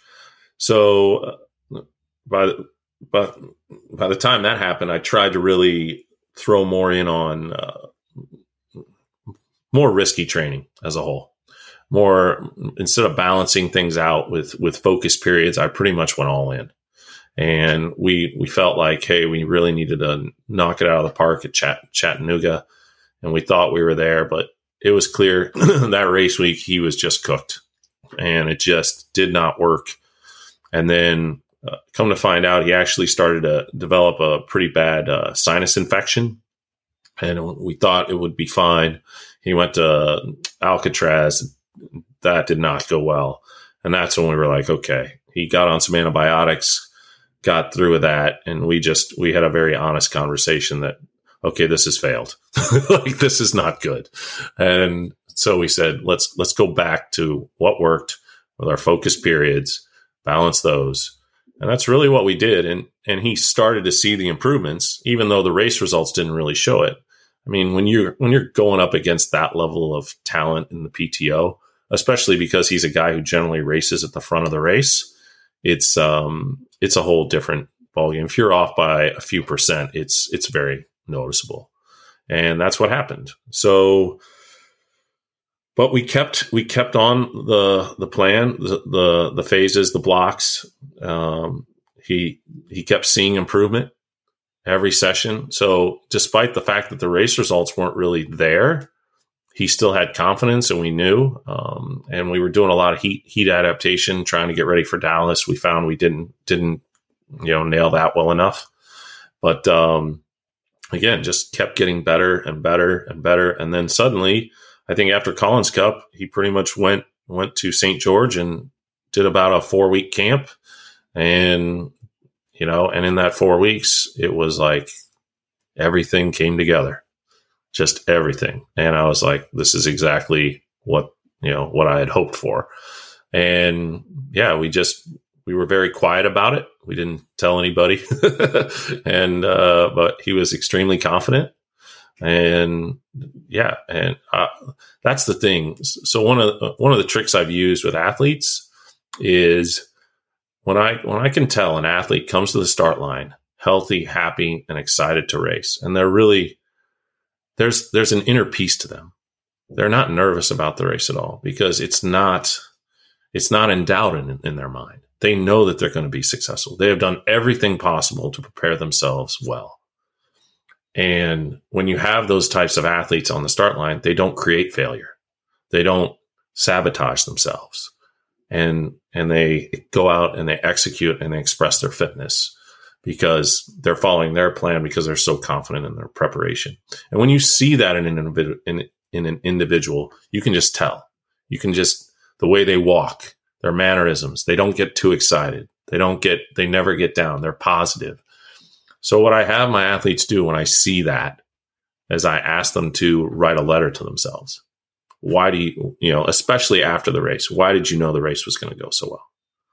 So uh, by the, by, by the time that happened, I tried to really throw more in on, uh, more risky training as a whole. More, instead of balancing things out with, with focus periods, I pretty much went all in. And we we felt like, hey, we really needed to knock it out of the park at Chat, Chattanooga. And we thought we were there, but it was clear that race week he was just cooked. And it just did not work. And then uh, come to find out, he actually started to develop a pretty bad uh, sinus infection. And we thought it would be fine. He went to Alcatraz. That did not go well. And that's when we were like, okay, he got on some antibiotics, got through with that, and we just we had a very honest conversation that, okay, this has failed. Like, this is not good. And so we said, let's let's go back to what worked with our focus periods, balance those, And that's really what we did. And, and he started to see the improvements, even though the race results didn't really show it. I mean, when you're, when you're going up against that level of talent in the P T O, especially because he's a guy who generally races at the front of the race, it's, um, it's a whole different ballgame. If you're off by a few percent, it's, it's very noticeable. And that's what happened. So, but we kept we kept on the the plan, the the, the phases, the blocks. Um, he he kept seeing improvement every session. So despite the fact that the race results weren't really there, he still had confidence, and we knew. Um, and we were doing a lot of heat heat adaptation, trying to get ready for Dallas. We found we didn't didn't you know nail that well enough, but um, again, just kept getting better and better and better, and then suddenly, I think after Collins Cup, he pretty much went went to Saint George and did about a four week camp, and you know, and in that four weeks, it was like everything came together, just everything, and I was like, this is exactly what you know what I had hoped for, and yeah, we just we were very quiet about it. We didn't tell anybody, and uh, but he was extremely confident. And yeah, and uh, that's the thing. So one of the, one of the tricks I've used with athletes is when I when I can tell an athlete comes to the start line healthy, happy, and excited to race, and they're really there's there's an inner peace to them. They're not nervous about the race at all because it's not it's not in doubt in, in their mind. They know that they're going to be successful. They have done everything possible to prepare themselves well. And when you have those types of athletes on the start line, they don't create failure. They don't sabotage themselves. And and they go out and they execute and they express their fitness because they're following their plan because they're so confident in their preparation. And when you see that in an individual, in, in an individual, you can just tell. You can just, the way they walk, their mannerisms, they don't get too excited. They don't get, they never get down. They're positive. So what I have my athletes do when I see that is I ask them to write a letter to themselves. Why do you, you know, especially after the race, why did you know the race was going to go so well?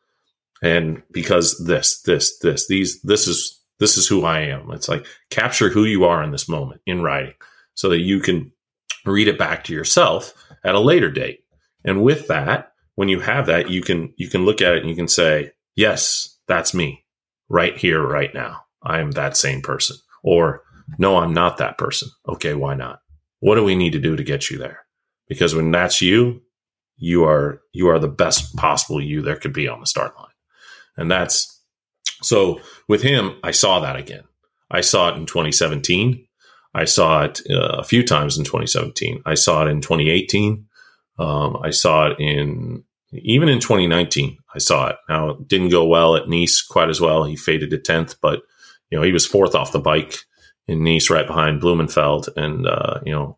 And because this, this, this, these, this is, this is who I am. It's like capture who you are in this moment in writing so that you can read it back to yourself at a later date. And with that, when you have that, you can, you can look at it and you can say, yes, that's me right here, right now. I am that same person. Or no, I'm not that person. Okay, why not? What do we need to do to get you there? Because when that's you, you are you are the best possible you there could be on the start line. And that's so with him, I saw that again. I saw it in twenty seventeen. I saw it uh, a few times in twenty seventeen. I saw it in twenty eighteen. Um, I saw it in even in twenty nineteen. I saw it. Now it didn't go well at Nice quite as well. He faded to tenth, but you know, he was fourth off the bike in Nice, right behind Blumenfeld, and uh, you know,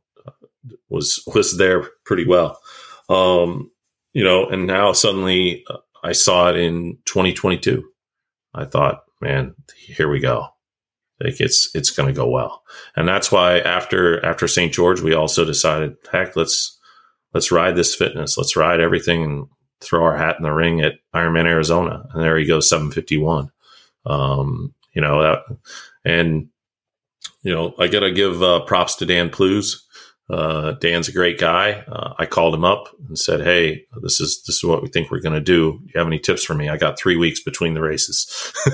was was there pretty well. Um, you know, and now suddenly uh, I saw it in twenty twenty-two. I thought, man, here we go. Like it's it's going to go well, and that's why after after Saint George, we also decided, heck, let's let's ride this fitness, let's ride everything, and throw our hat in the ring at Ironman Arizona, and there he goes, seven fifty-one. Um, You know, that, and, you know, I got to give uh, props to Dan Plews. Uh, Dan's a great guy. Uh, I called him up and said, hey, this is, this is what we think we're going to do. Do you have any tips for me? I got three weeks between the races.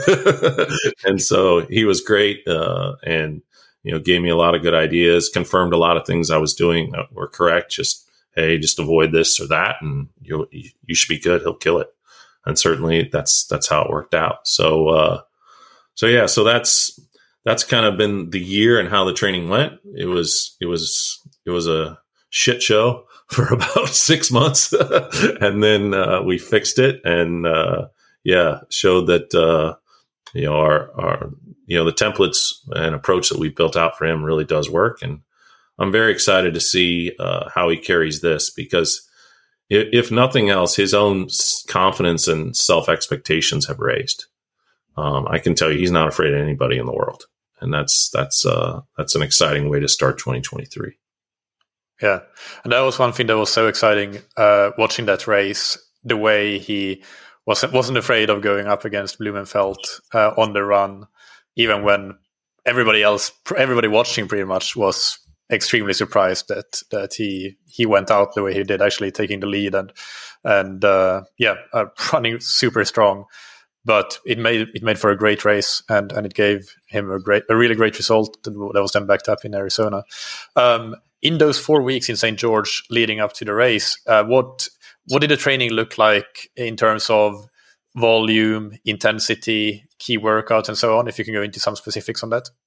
And so he was great. Uh, and, you know, gave me a lot of good ideas, confirmed a lot of things I was doing were correct. Just, hey, just avoid this or that. And you you should be good. He'll kill it. And certainly that's, that's how it worked out. So, uh, So yeah, so that's that's kind of been the year and how the training went. It was it was it was a shit show for about six months, and then uh, we fixed it, and uh, yeah, showed that uh, you know our our you know the templates and approach that we built out for him really does work, and I'm very excited to see uh, how he carries this because if, if nothing else, his own confidence and self expectations have raised. Um, I can tell you he's not afraid of anybody in the world. And that's that's uh, that's an exciting way to start twenty twenty-three. Yeah. And that was one thing that was so exciting, uh, watching that race, the way he wasn't wasn't afraid of going up against Blumenfeld uh, on the run, even when everybody else, everybody watching pretty much was extremely surprised that that he he went out the way he did, actually taking the lead and and uh, yeah, uh, running super strong. But it made it made for a great race, and, and it gave him a great, a really great result that was then backed up in Arizona. Um, in those four weeks in Saint George leading up to the race, uh, what what did the training look like in terms of volume, intensity, key workouts, and so on? If you can go into some specifics on that.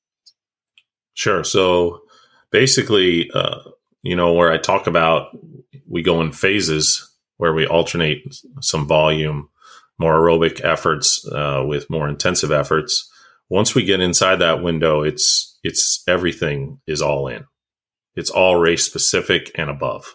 Sure. So basically, uh, you know, where I talk about we go in phases where we alternate some volume, more aerobic efforts uh, with more intensive efforts. Once we get inside that window, it's it's everything is all in. It's all race specific and above.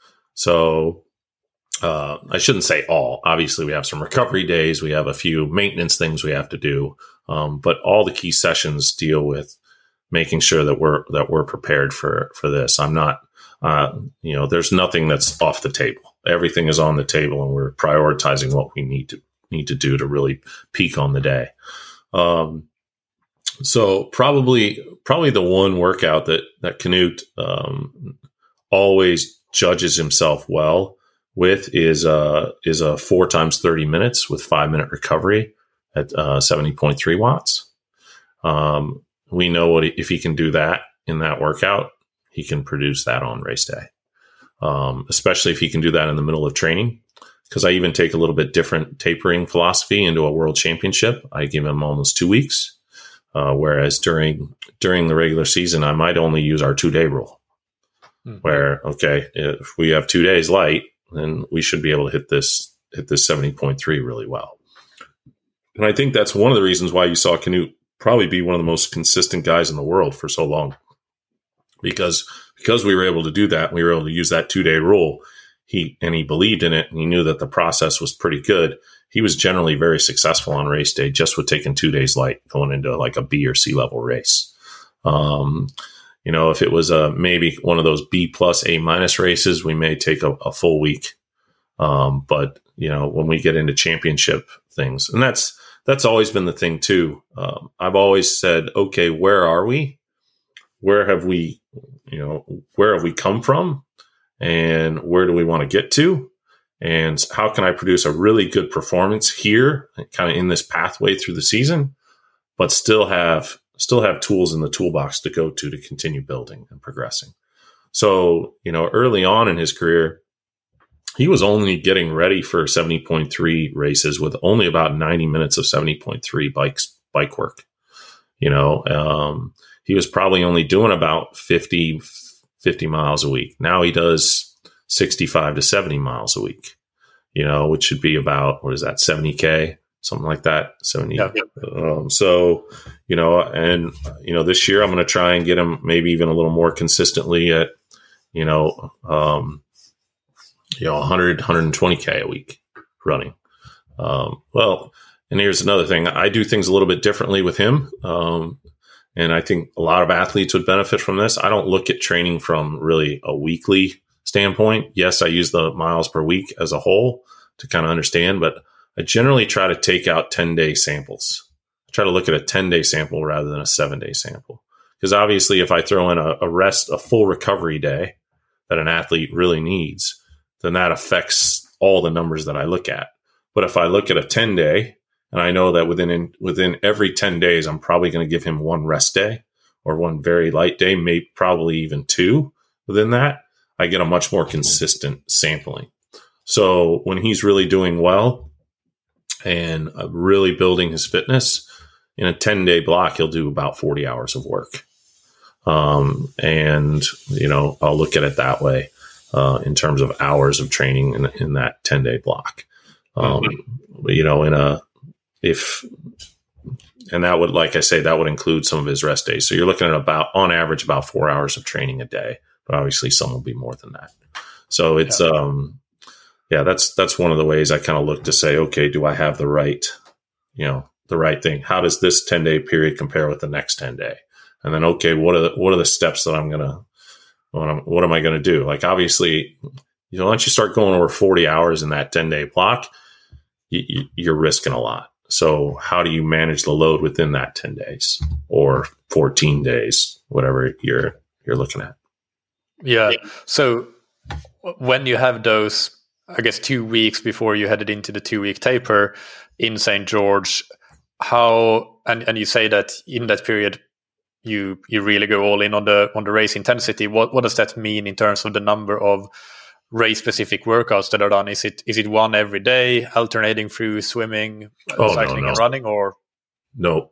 So uh, I shouldn't say all. Obviously, we have some recovery days. We have a few maintenance things we have to do, um, but all the key sessions deal with making sure that we're that we're prepared for for this. I'm not, uh, you know, there's nothing that's off the table. Everything is on the table, and we're prioritizing what we need to need to do to really peak on the day. Um, so probably probably the one workout that that Knut um, always judges himself well with is uh is a four times thirty minutes with five minute recovery at uh, seventy point three watts. Um, we know what he, if he can do that in that workout, he can produce that on race day. Um, especially if he can do that in the middle of training. Because I even take a little bit different tapering philosophy into a world championship. I give him almost two weeks. Uh, whereas during during the regular season, I might only use our two-day rule. Mm-hmm. Where, okay, if we have two days light, then we should be able to hit this hit this seventy point three really well. And I think that's one of the reasons why you saw Knut probably be one of the most consistent guys in the world for so long. Because because we were able to do that, we were able to use that two-day rule. He and he believed in it, and he knew that the process was pretty good. He was generally very successful on race day just with taking two days light going into like a B or C level race. Um, you know, if it was a maybe one of those B plus A minus races, we may take a, a full week. Um, but you know, when we get into championship things, and that's that's always been the thing too. Um, I've always said, okay, where are we? Where have we, you know, where have we come from? And where do we want to get to? And how can I produce a really good performance here, kind of in this pathway through the season, but still have still have tools in the toolbox to go to to continue building and progressing. So, you know, early on in his career, he was only getting ready for seventy point three races with only about ninety minutes of seventy point three bikes bike work. You know, um, he was probably only doing about fifty fifty miles a week. Now he does sixty-five to seventy miles a week, you know, which should be about, what is that, seventy K, something like that. seventy. Yeah. Um, so, you know, and, you know, this year I'm going to try and get him maybe even a little more consistently at, you know, um, you know, one hundred, one hundred twenty K a week running. Um, well, and here's another thing. I do things a little bit differently with him. Um, And I think a lot of athletes would benefit from this. I don't look at training from really a weekly standpoint. Yes, I use the miles per week as a whole to kind of understand, but I generally try to take out ten-day samples. I try to look at a ten-day sample rather than a seven-day sample. Because obviously, if I throw in a, a rest, a full recovery day that an athlete really needs, then that affects all the numbers that I look at. But if I look at a ten-day, and I know that within within every ten days, I'm probably going to give him one rest day or one very light day, maybe probably even two within that. I get a much more consistent sampling. So when he's really doing well and really building his fitness, in a ten-day block, he'll do about forty hours of work. Um, and, you know, I'll look at it that way uh, in terms of hours of training in, in that ten-day block. Um, mm-hmm. You know, in a If, and that would, like I say, that would include some of his rest days. So you're looking at about, on average, about four hours of training a day, but obviously some will be more than that. So it's, yeah. um, yeah, that's, that's one of the ways I kind of look to say, okay, do I have the right, you know, the right thing? How does this ten day period compare with the next ten day? And then, okay, what are the, what are the steps that I'm going to, what, I'm, what am I going to do? Like, obviously, you know, once you start going over forty hours in that ten day block, you, you're risking a lot. So how do you manage the load within that ten days or fourteen days, whatever you're you're looking at? Yeah. So when you have those, I guess, two weeks before you headed into the two-week taper in Saint George, how and, and you say that in that period you you really go all in on the on the race intensity. What what does that mean in terms of the number of race-specific workouts that are done? Is it is it one every day, alternating through swimming, oh, cycling, no, no. and running, or no?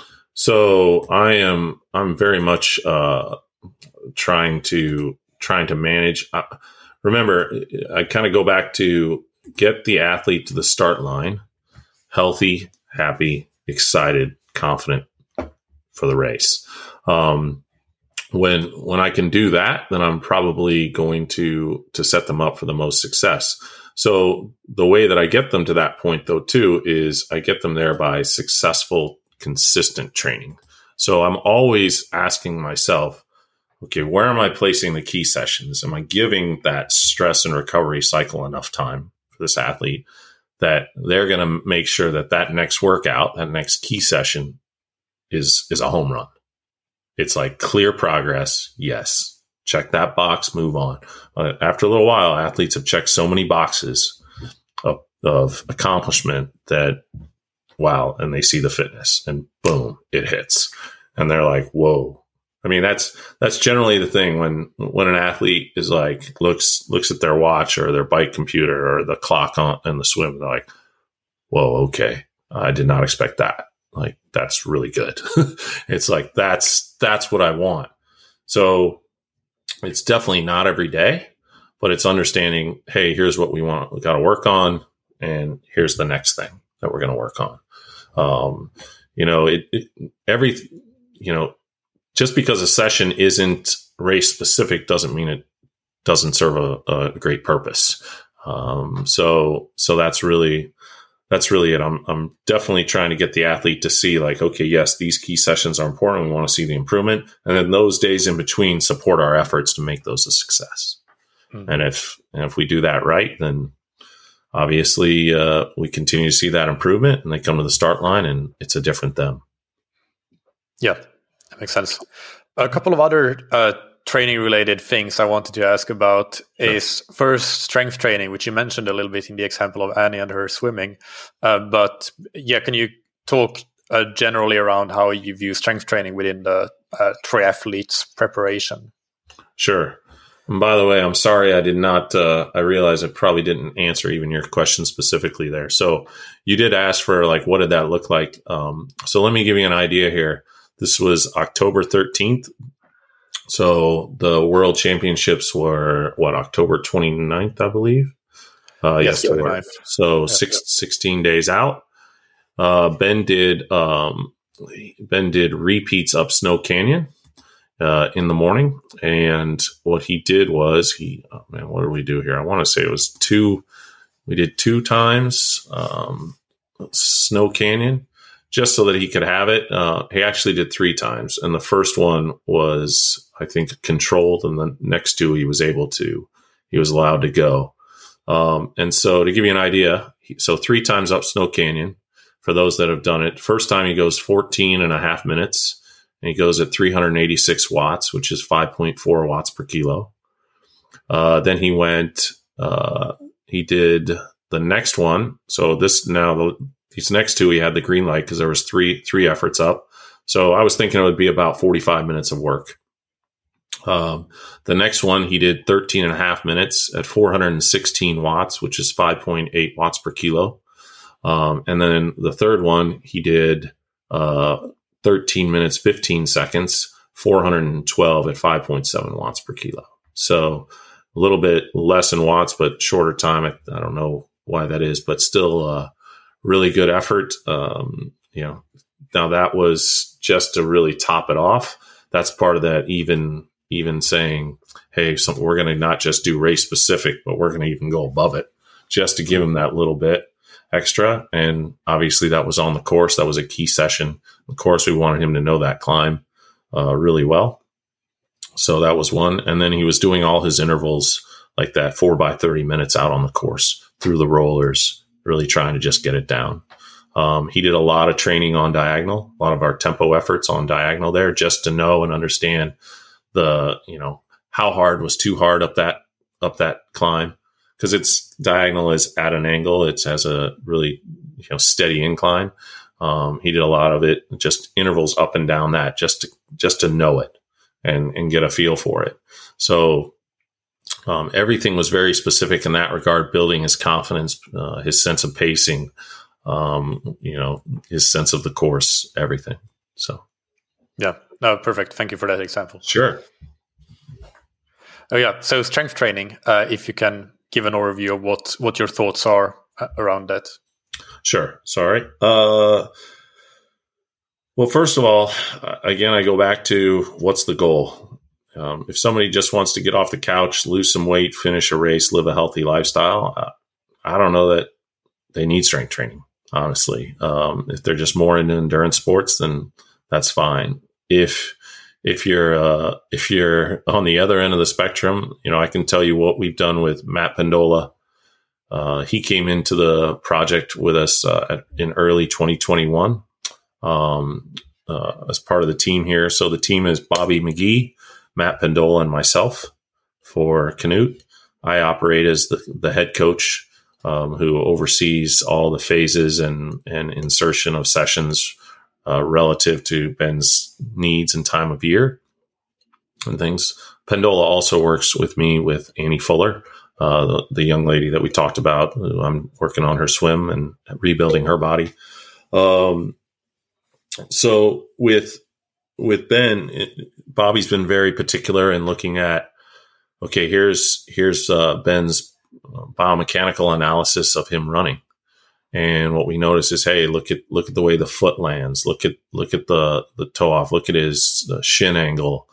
So I am I'm very much uh, trying to trying to manage. Uh, remember, I kind of go back to get the athlete to the start line healthy, happy, excited, confident for the race. Um, When when I can do that, then I'm probably going to to set them up for the most success. So the way that I get them to that point, though, too, is I get them there by successful, consistent training. So I'm always asking myself, okay, where am I placing the key sessions? Am I giving that stress and recovery cycle enough time for this athlete that they're going to make sure that that next workout, that next key session is is a home run? It's like clear progress. Yes. Check that box, move on. Uh, after a little while, athletes have checked so many boxes of, of accomplishment that, wow, and they see the fitness and boom, it hits. And they're like, whoa. I mean, that's, that's generally the thing when, when an athlete is like, looks, looks at their watch or their bike computer or the clock on in the swim. They're like, whoa, okay. I did not expect that. Like, that's really good. It's like, that's, that's what I want. So it's definitely not every day, but it's understanding, hey, here's what we want. We got to work on. And here's the next thing that we're going to work on. Um, you know, it, it, every, you know, just because a session isn't race specific doesn't mean it doesn't serve a, a great purpose. Um, so, so that's really, That's really it. I'm I'm definitely trying to get the athlete to see like, okay, yes, these key sessions are important. We want to see the improvement. And then those days in between support our efforts to make those a success. Mm-hmm. And if and if we do that right, then obviously uh, we continue to see that improvement and they come to the start line and it's a different them. Yeah, that makes sense. A couple of other uh, training related things I wanted to ask about sure. is first strength training, which you mentioned a little bit in the example of Annie and her swimming. Uh, but yeah, can you talk uh, generally around how you view strength training within the uh, triathlete's preparation? Sure. And by the way, I'm sorry I did not, uh, I realize I probably didn't answer even your question specifically there. So you did ask for like, what did that look like? Um, so let me give you an idea here. This was October thirteenth. So the World Championships were, what, October twenty-ninth, I believe? Uh, yes, yes so yep, six, yep. sixteen days out. Uh, Ben did um, Ben did repeats up Snow Canyon uh, in the morning. And what he did was, he, oh man, what did we do here? I want to say it was two, we did two times um, Snow Canyon. Just so that he could have it. Uh, he actually did three times. And the first one was, I think, controlled. And the next two, he was able to, he was allowed to go. Um, and so to give you an idea, he, so three times up Snow Canyon, for those that have done it, first time he goes fourteen and a half minutes. And he goes at three hundred eighty-six watts, which is five point four watts per kilo. Uh, then he went, uh, he did the next one. So this now, the, These next two, he had the green light because there was three three efforts up. So I was thinking it would be about forty-five minutes of work. Um, the next one, he did thirteen and a half minutes at four hundred sixteen watts, which is five point eight watts per kilo. Um, and then the third one, he did uh, thirteen minutes, fifteen seconds, four hundred twelve at five point seven watts per kilo. So a little bit less in watts, but shorter time. I, I don't know why that is, but still uh really good effort. Um, you know, now that was just to really top it off. That's part of that even, even saying, hey, some, we're going to not just do race specific, but we're going to even go above it just to give him that little bit extra. And obviously that was on the course. That was a key session. Of course, we wanted him to know that climb uh, really well. So that was one. And then he was doing all his intervals like that, four by thirty minutes out on the course through the rollers, really trying to just get it down. Um, he did a lot of training on diagonal, a lot of our tempo efforts on diagonal there, just to know and understand the, you know, how hard was too hard up that, up that climb. Cause it's diagonal is at an angle. It has a really, you know, steady incline. Um, he did a lot of it, just intervals up and down that just to, just to know it and, and get a feel for it. So, um, everything was very specific in that regard, building his confidence, uh, his sense of pacing, um, you know, his sense of the course, everything. So, yeah, no, perfect. Thank you for that example. Sure. Oh yeah. So strength training, uh, if you can give an overview of what, what your thoughts are around that. Sure. Sorry. Uh, well, first of all, again, I go back to what's the goal? Um, if somebody just wants to get off the couch, lose some weight, finish a race, live a healthy lifestyle, uh, I don't know that they need strength training. Honestly, um, if they're just more into endurance sports, then that's fine. If if you're uh, if you're on the other end of the spectrum, you know, I can tell you what we've done with Matt Pendola. Uh, he came into the project with us uh, in early twenty twenty-one um, uh, as part of the team here. So the team is Bobby McGee, Matt Pendola, and myself for Canute. I operate as the, the head coach. Um, who oversees all the phases and, and insertion of sessions uh, relative to Ben's needs and time of year and things. Pendola also works with me with Annie Fuller, uh, the, the young lady that we talked about. I'm working on her swim and rebuilding her body. Um, so with with Ben, it, Bobby's been very particular in looking at, okay, here's here's uh, Ben's biomechanical analysis of him running. And what we notice is, hey, look at, look at the way the foot lands. Look at, look at the, the toe off. Look at his uh, shin angle.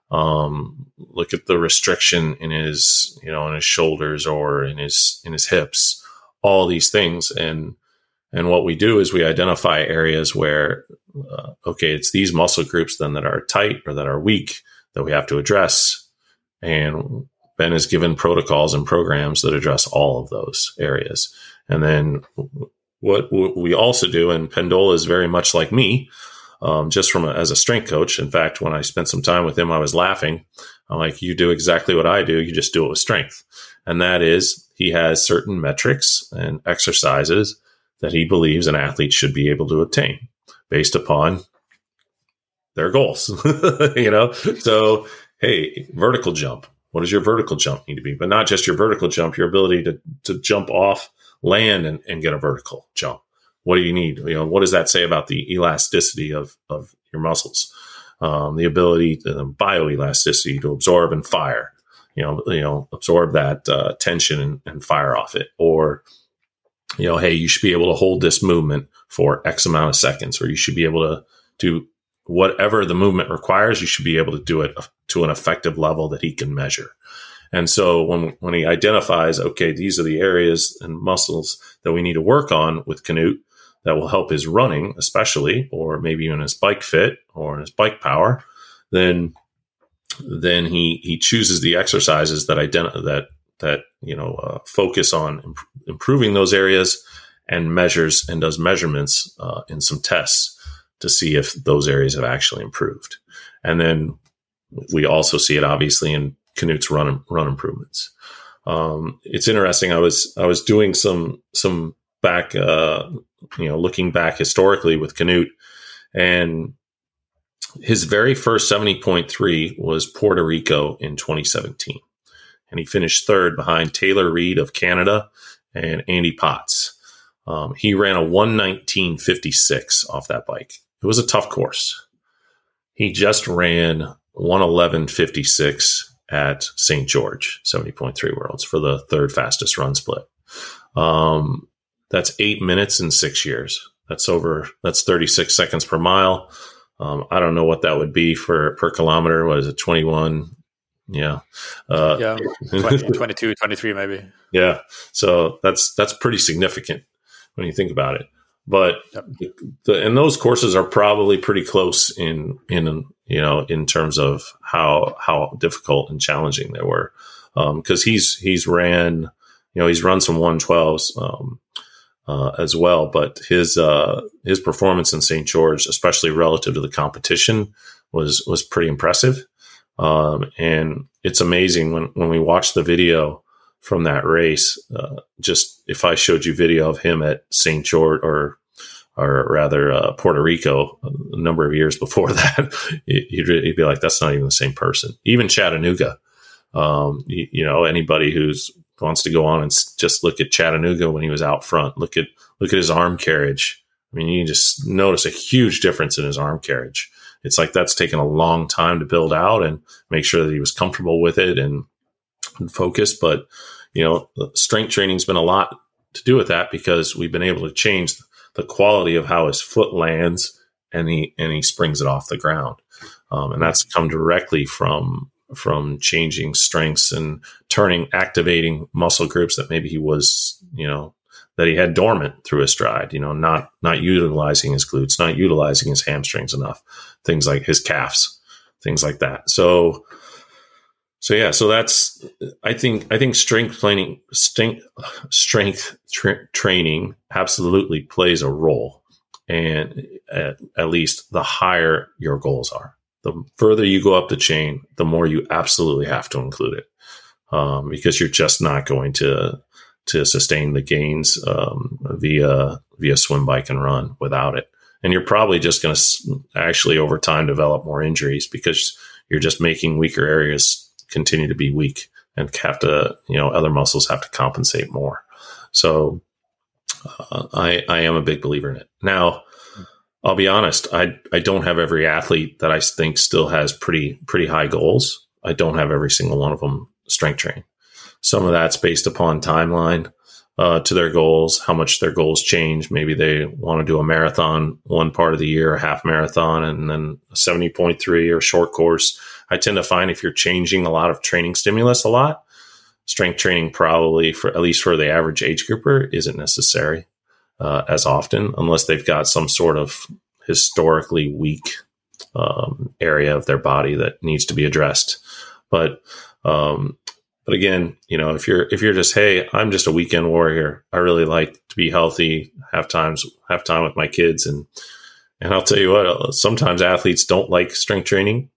Um, look at the restriction in his, you know, in his shoulders or in his, in his hips, all these things. And, and what we do is we identify areas where, uh, okay, it's these muscle groups then that are tight or that are weak that we have to address. And Ben has given protocols and programs that address all of those areas. And then what we also do, and Pendola is very much like me, um, just from a, as a strength coach. In fact, when I spent some time with him, I was laughing. I'm like, you do exactly what I do. You just do it with strength. And that is, he has certain metrics and exercises that he believes an athlete should be able to obtain based upon their goals, you know? So, hey, vertical jump. What does your vertical jump need to be? But not just your vertical jump, your ability to, to jump off land and, and get a vertical jump. What do you need? You know, what does that say about the elasticity of, of your muscles? Um, the ability, the bioelasticity to absorb and fire, you know, you know, absorb that uh, tension and, and fire off it. Or, you know, hey, you should be able to hold this movement for X amount of seconds, or you should be able to do whatever the movement requires. You should be able to do it to an effective level that he can measure. And so when, when he identifies, okay, these are the areas and muscles that we need to work on with Canute that will help his running, especially, or maybe even his bike fit or his bike power, then, then he, he chooses the exercises that identi- that, that, you know, uh, focus on imp- improving those areas and measures and does measurements uh, in some tests to see if those areas have actually improved. And then we also see it obviously in Canute's run run improvements. Um, it's interesting. I was I was doing some some back, uh, you know, looking back historically with Canute, and his very first seventy point three was Puerto Rico in twenty seventeen, and he finished third behind Taylor Reed of Canada and Andy Potts. Um, he ran a one nineteen fifty-six off that bike. It was a tough course. He just ran one eleven fifty-six at Saint George, seventy point three Worlds for the third fastest run split. Um, that's eight minutes in six years. That's over, that's thirty-six seconds per mile. Um, I don't know what that would be for per kilometer. What is it? twenty-one. Yeah. Uh, yeah. twenty, twenty-two, twenty-three, maybe. Yeah. So that's, that's pretty significant when you think about it. But yep. the, and those courses are probably pretty close in, in, you know, in terms of how, how difficult and challenging they were. Um, cause he's, he's ran, you know, he's run some one twelves, um, uh, as well. But his uh, his performance in Saint George, especially relative to the competition, was was pretty impressive. Um, and it's amazing when, when we watch the video from that race. Uh, just if I showed you video of him at Saint George or or rather uh, Puerto Rico a number of years before that, you'd, you'd be like, that's not even the same person. Even Chattanooga, um, you, you know, anybody who's wants to go on and just look at Chattanooga when he was out front, look at look at his arm carriage. I mean, you can just notice a huge difference in his arm carriage. It's like that's taken a long time to build out and make sure that he was comfortable with it and, and focused. But, you know, strength training has been a lot to do with that because we've been able to change the quality of how his foot lands and he and he springs it off the ground. Um, and that's come directly from from changing strengths and turning, activating muscle groups that maybe he was, you know, that he had dormant through his stride, you know, not, not utilizing his glutes, not utilizing his hamstrings enough, things like his calves, things like that. So, so yeah, so that's, I think, I think strength training, strength, strength tra- training absolutely plays a role. And at, at least the higher your goals are, the further you go up the chain, the more you absolutely have to include it. Um, because you're just not going to, to sustain the gains, um, via, via swim, bike, and run without it. And you're probably just going to actually over time develop more injuries because you're just making weaker areas continue to be weak and have to, you know, other muscles have to compensate more. So uh, I, I am a big believer in it. Now, I'll be honest, I, I don't have every athlete that I think still has pretty, pretty high goals. I don't have every single one of them strength trained. Some of that's based upon timeline uh, to their goals, how much their goals change. Maybe they want to do a marathon one part of the year, a half marathon, and then a seventy point three or short course. I tend to find if you're changing a lot of training stimulus a lot, strength training probably, for at least for the average age grouper, isn't necessary uh, as often unless they've got some sort of historically weak um, area of their body that needs to be addressed. But um, but again, you know, if you're if you're just, hey, I'm just a weekend warrior, I really like to be healthy, have times have time with my kids, and and I'll tell you what, sometimes athletes don't like strength training.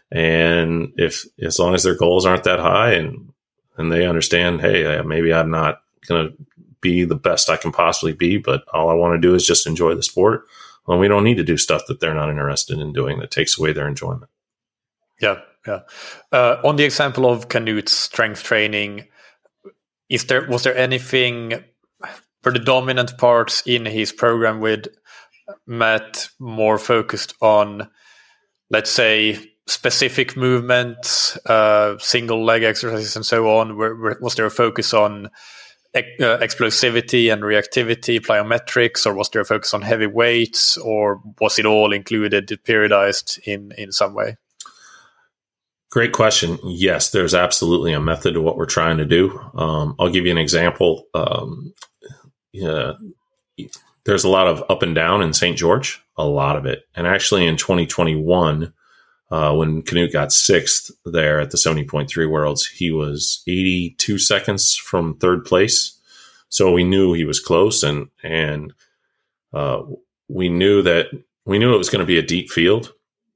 And if, as long as their goals aren't that high and, and they understand, hey, maybe I'm not going to be the best I can possibly be, but all I want to do is just enjoy the sport. Well, we don't need to do stuff that they're not interested in doing that takes away their enjoyment. Yeah. Yeah. Uh, on the example of Knut's strength training, is there, was there anything for the dominant parts in his program with Matt more focused on, let's say, specific movements, uh, single leg exercises, and so on? Where, where, was there a focus on uh, explosivity and reactivity, plyometrics, or was there a focus on heavy weights, or was it all included, periodized in, in some way? Great question. Yes, there's absolutely a method to what we're trying to do. Um, I'll give you an example. Um, yeah, there's a lot of up and down in Saint George, a lot of it. And actually in twenty twenty-one, Uh, when Knut got sixth there at the seventy point three Worlds, he was eighty-two seconds from third place. So we knew he was close, and and uh, we knew that we knew it was going to be a deep field,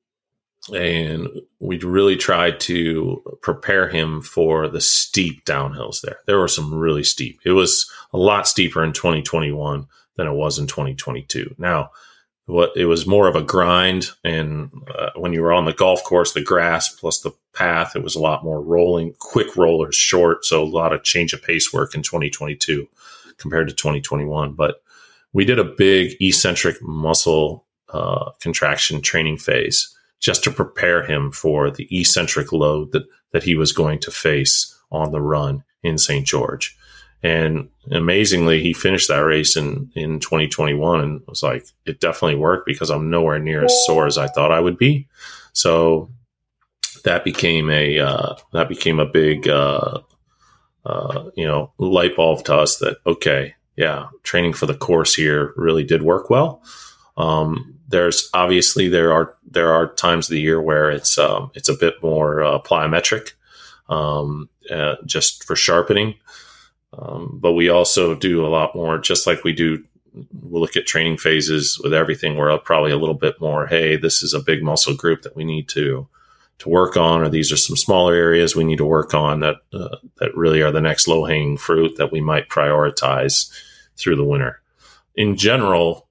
and we really tried to prepare him for the steep downhills there. There were some really steep. It was a lot steeper in twenty twenty-one than it was in twenty twenty-two. Now, what it was more of a grind, and uh, when you were on the golf course, the grass plus the path, it was a lot more rolling, quick rollers, short. So a lot of change of pace work in twenty twenty-two compared to twenty twenty-one. But we did a big eccentric muscle uh, contraction training phase just to prepare him for the eccentric load that, that he was going to face on the run in Saint George. And amazingly, he finished that race in, in twenty twenty-one and was like, it definitely worked because I'm nowhere near as sore as I thought I would be. So that became a, uh, that became a big, uh, uh, you know, light bulb to us that, okay, yeah, training for the course here really did work well. Um, there's obviously there are, there are times of the year where it's, um, it's a bit more, uh, plyometric, um, uh, just for sharpening. Um, but we also do a lot more, just like we do. We'll look at training phases with everything. We're probably a little bit more, hey, this is a big muscle group that we need to to work on, or these are some smaller areas we need to work on that uh, that really are the next low-hanging fruit that we might prioritize through the winter. In general,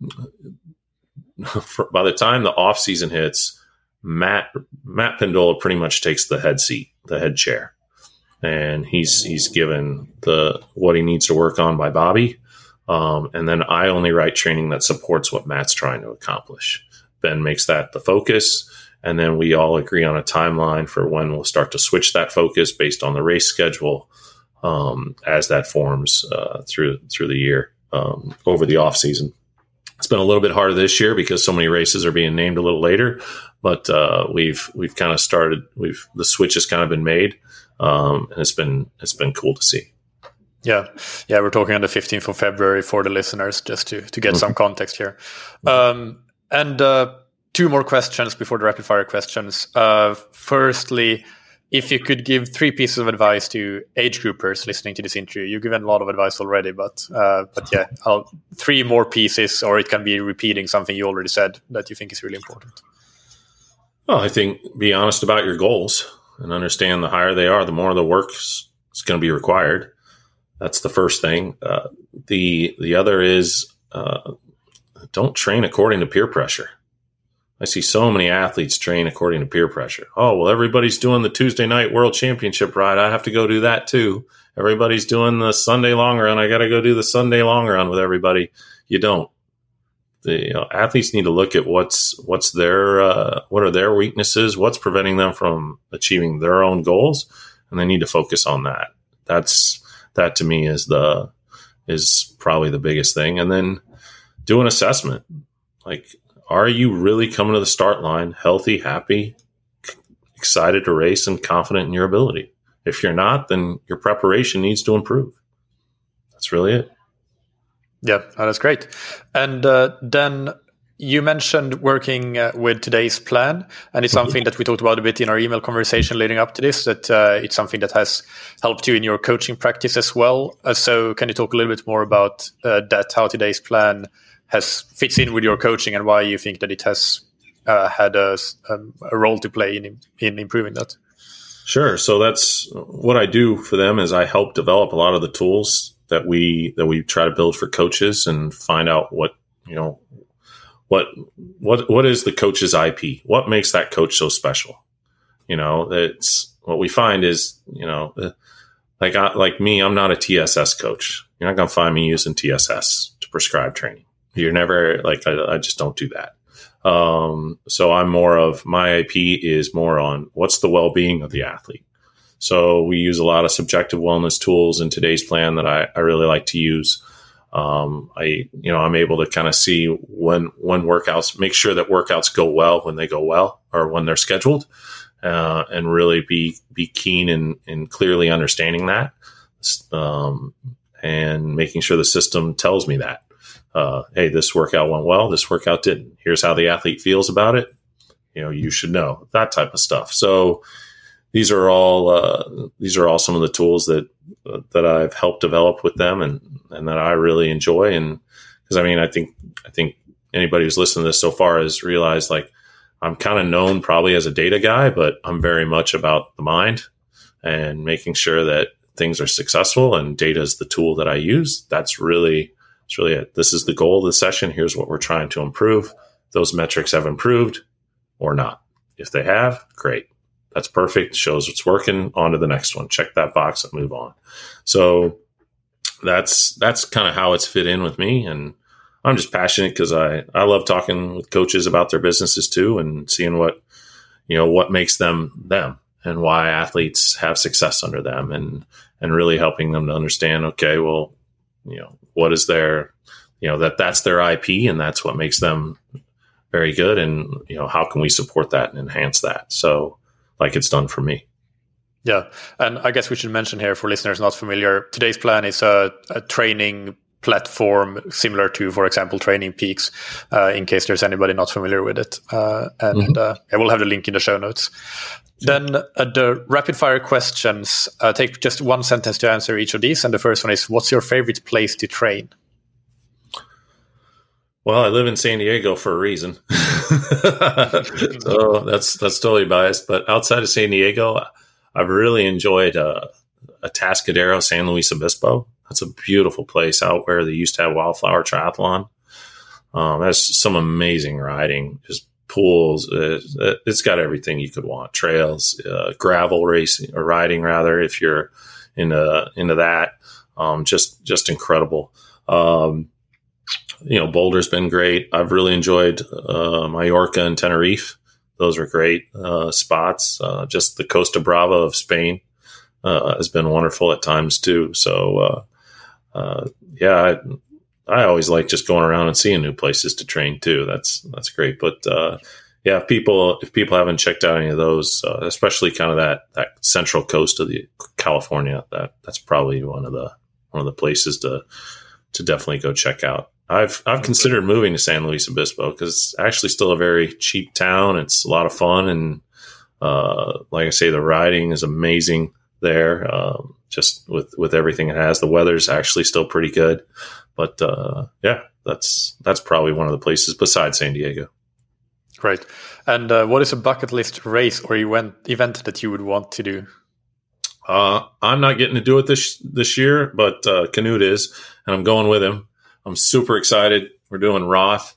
for, by the time the off season hits, Matt Matt Pendola pretty much takes the head seat, the head chair, and he's he's given the what he needs to work on by Bobby. Um, and then I only write training that supports what Matt's trying to accomplish. Ben makes that the focus, and then we all agree on a timeline for when we'll start to switch that focus based on the race schedule um, as that forms uh, through through the year um, over the off season. It's been a little bit harder this year because so many races are being named a little later, but uh, we've we've kind of started. We've the switch has kind of been made, um, and it's been it's been cool to see. Yeah, yeah, we're talking on the fifteenth of February for the listeners, just to, to get mm-hmm. some context here. Um, and uh, two more questions before the rapid fire questions. Uh, firstly, if you could give three pieces of advice to age groupers listening to this interview, you've given a lot of advice already, but uh, but yeah, I'll, three more pieces, or it can be repeating something you already said that you think is really important. Well, I think be honest about your goals and understand the higher they are, the more the work is going to be required. That's the first thing. Uh, the the other is uh, don't train according to peer pressure. I see so many athletes train according to peer pressure. Oh, well, everybody's doing the Tuesday night World Championship ride. I have to go do that too. Everybody's doing the Sunday long run. I got to go do the Sunday long run with everybody. You don't. The you know, athletes need to look at what's what's their uh, what are their weaknesses, what's preventing them from achieving their own goals, and they need to focus on that. That's That to me is the is probably the biggest thing. And then do an assessment. Like, are you really coming to the start line healthy, happy, excited to race, and confident in your ability? If you're not, then your preparation needs to improve. That's really it. Yeah, that's great. And uh, then you mentioned working uh, with today's plan, and it's something that we talked about a bit in our email conversation leading up to this, that uh, it's something that has helped you in your coaching practice as well. Uh, so can you talk a little bit more about uh, that, how today's plan has fits in with your coaching and why you think that it has uh, had a, um, a role to play in, in improving that? Sure. So that's what I do for them is I help develop a lot of the tools that we that we try to build for coaches and find out what, you know, What what what is the coach's I P? What makes that coach so special? You know, it's what we find is, you know, like I, like me, I'm not a T S S coach. You're not going to find me using T S S to prescribe training. You're never like I, I just don't do that. Um, so I'm more of my I P is more on what's the well-being of the athlete. So we use a lot of subjective wellness tools in today's plan that I, I really like to use. Um, I, you know, I'm able to kind of see when, when workouts, make sure that workouts go well when they go well or when they're scheduled, uh, and really be, be keen and, and clearly understanding that, um, and making sure the system tells me that, uh, hey, this workout went well, this workout didn't. Here's how the athlete feels about it. You know, you should know that type of stuff. So these are all, uh, these are all some of the tools that, uh, that I've helped develop with them and, and that I really enjoy. And because I mean, I think, I think anybody who's listened to this so far has realized like I'm kind of known probably as a data guy, but I'm very much about the mind and making sure that things are successful, and data is the tool that I use. That's really, that's really it. This is the goal of the session. Here's what we're trying to improve. Those metrics have improved or not. If they have, great. That's perfect. Shows it's working. On to the next one. Check that box and move on. So that's that's kind of how it's fit in with me. And I'm just passionate because I, I love talking with coaches about their businesses too, and seeing what, you know, what makes them them and why athletes have success under them, and and really helping them to understand, okay, well, you know, what is their, you know, that that's their I P and that's what makes them very good. And, you know, how can we support that and enhance that? So like it's done for me. Yeah. And I guess we should mention here for listeners not familiar, today's plan is a, a training platform similar to, for example, Training Peaks, uh, in case there's anybody not familiar with it. Uh, and mm-hmm. uh, I will have the link in the show notes. Sure. Then uh, the rapid fire questions, uh, take just one sentence to answer each of these. And the first one is, what's your favorite place to train? Well, I live in San Diego for a reason. So that's that's totally biased. But outside of San Diego, I've really enjoyed uh, Atascadero, San Luis Obispo. That's a beautiful place out where they used to have Wildflower Triathlon. Um, that's some amazing riding, just pools. Uh, it's got everything you could want. Trails, uh, gravel racing or riding rather, if you're into into that. Um, just just incredible. Um, you know, Boulder's been great. I've really enjoyed uh, Mallorca and Tenerife. Those are great uh, spots. Uh, just the Costa Brava of Spain uh, has been wonderful at times too. So, uh, uh, yeah, I, I always like just going around and seeing new places to train too. That's that's great. But uh, yeah, if people if people haven't checked out any of those, uh, especially kind of that that central coast of the California, that that's probably one of the one of the places to to definitely go check out. I've I've considered moving to San Luis Obispo because it's actually still a very cheap town. It's a lot of fun, and uh, like I say, the riding is amazing there. Um, just with with everything it has, the weather's actually still pretty good. But uh, yeah, that's that's probably one of the places besides San Diego. Great. And uh, what is a bucket list race or event event that you would want to do? Uh, I'm not getting to do it this this year, but uh, Canute is, and I'm going with him. I'm super excited. We're doing Roth.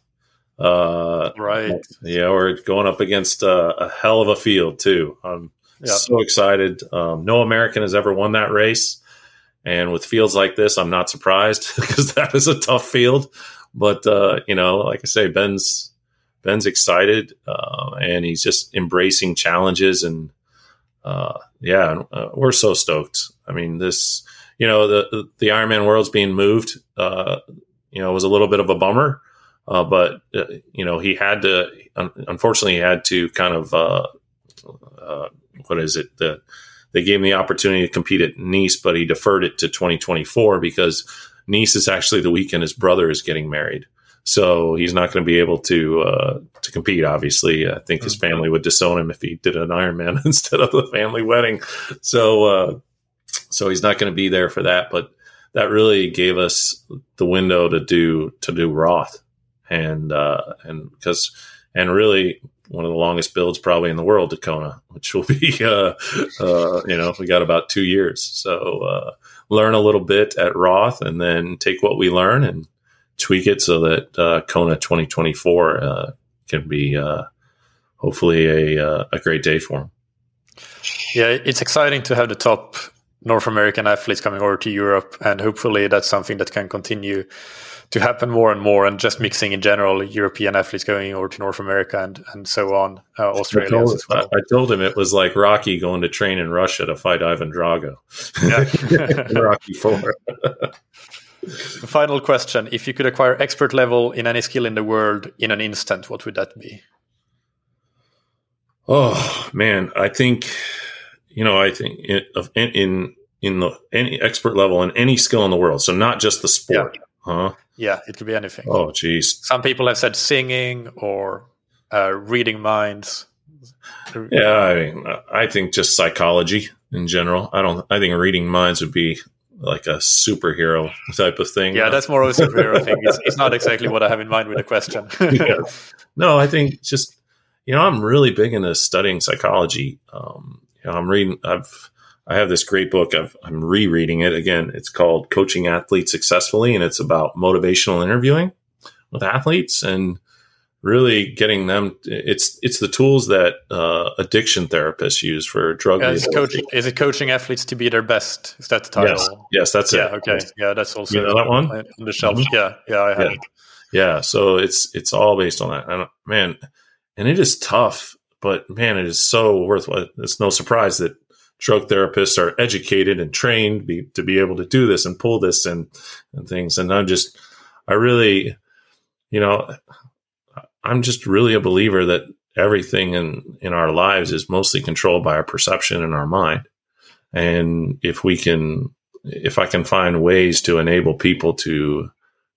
Uh, right. Yeah, we're going up against uh, a hell of a field, too. I'm yep. so excited. Um, no American has ever won that race. And with fields like this, I'm not surprised because that is a tough field. But, uh, you know, like I say, Ben's Ben's excited uh, and he's just embracing challenges. And, uh, yeah, uh, we're so stoked. I mean, this, you know, the, the Ironman world's being moved. Uh, you know, it was a little bit of a bummer, uh, but, uh, you know, he had to, un- unfortunately, he had to kind of, uh, uh, what is it? The, they gave him the opportunity to compete at Nice, but he deferred it to twenty twenty-four because Nice is actually the weekend his brother is getting married. So he's not going to be able to uh, to compete, obviously. I think his family would disown him if he did an Ironman instead of the family wedding. So, uh, so he's not going to be there for that, but that really gave us the window to do to do Roth, and uh, and because and really one of the longest builds probably in the world to Kona, which will be uh, uh, you know, we got about two years. So uh, learn a little bit at Roth, and then take what we learn and tweak it so that uh, Kona twenty twenty-four uh, can be uh, hopefully a uh, a great day for him. Yeah, it's exciting to have the top North American athletes coming over to Europe, and hopefully that's something that can continue to happen more and more, and just mixing in general European athletes going over to North America and, and so on, uh, Australia I told, as well. I told him it was like Rocky going to train in Russia to fight Ivan Drago. Yeah. Rocky Four. Final question. If you could acquire expert level in any skill in the world in an instant, what would that be? Oh, man, I think... You know, I think in in in the any expert level in any skill in the world, so not just the sport, yeah. huh? Yeah, it could be anything. Oh, geez. Some people have said singing or uh, reading minds. Yeah, I mean, I think just psychology in general. I don't. I think reading minds would be like a superhero type of thing. Yeah, that's more of a superhero thing. It's, it's not exactly what I have in mind with the question. Yeah. No, I think just you know, I'm really big into studying psychology. Um, I'm reading, I've, I have this great book. I've, I'm rereading it again. It's called Coaching Athletes Successfully, and it's about motivational interviewing with athletes and really getting them. It's, it's the tools that uh, addiction therapists use for drug yeah, is, coaching, is it coaching athletes to be their best? Is that the title? Yes, yes that's yeah, it. Okay. Yes. Yeah, that's also you know that one? on the shelf. Mm-hmm. Yeah, yeah, I have yeah. it. Yeah, so it's, it's all based on that. And man, and it is tough. But man, it is so worthwhile. It's no surprise that drug therapists are educated and trained be, to be able to do this and pull this and, and things. And I'm just, I really, you know, I'm just really a believer that everything in, in our lives is mostly controlled by our perception and our mind. And if we can, if I can find ways to enable people to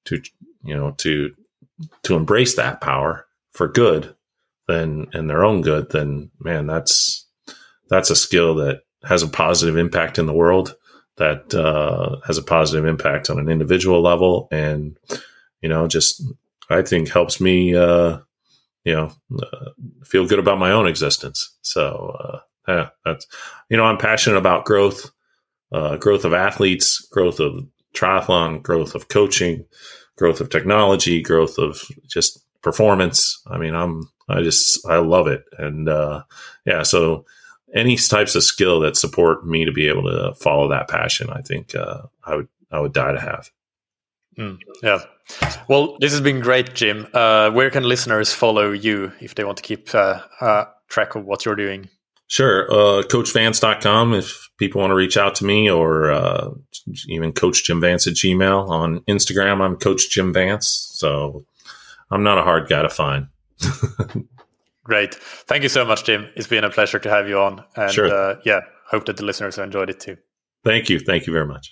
to, you know, to, to embrace that power for good, then, and their own good, then man, that's, that's a skill that has a positive impact in the world, that uh, has a positive impact on an individual level. And, you know, just, I think helps me, uh, you know, uh, feel good about my own existence. So, uh, yeah, that's, you know, I'm passionate about growth, uh, growth of athletes, growth of triathlon, growth of coaching, growth of technology, growth of just performance. I mean, I'm, I just, I love it. And, uh, yeah, so any types of skill that support me to be able to follow that passion, I think, uh, I would, I would die to have. Mm, yeah. Well, this has been great, Jim. Uh, where can listeners follow you if they want to keep uh, uh, track of what you're doing? Sure. Uh, coach vance dot com if people want to reach out to me, or uh, even Coach Jim Vance at Gmail. On Instagram, I'm Coach Jim Vance. So I'm not a hard guy to find. Great. Thank you so much, Jim. It's been a pleasure to have you on. And sure. uh, yeah, hope that the listeners have enjoyed it too. Thank you. Thank you very much.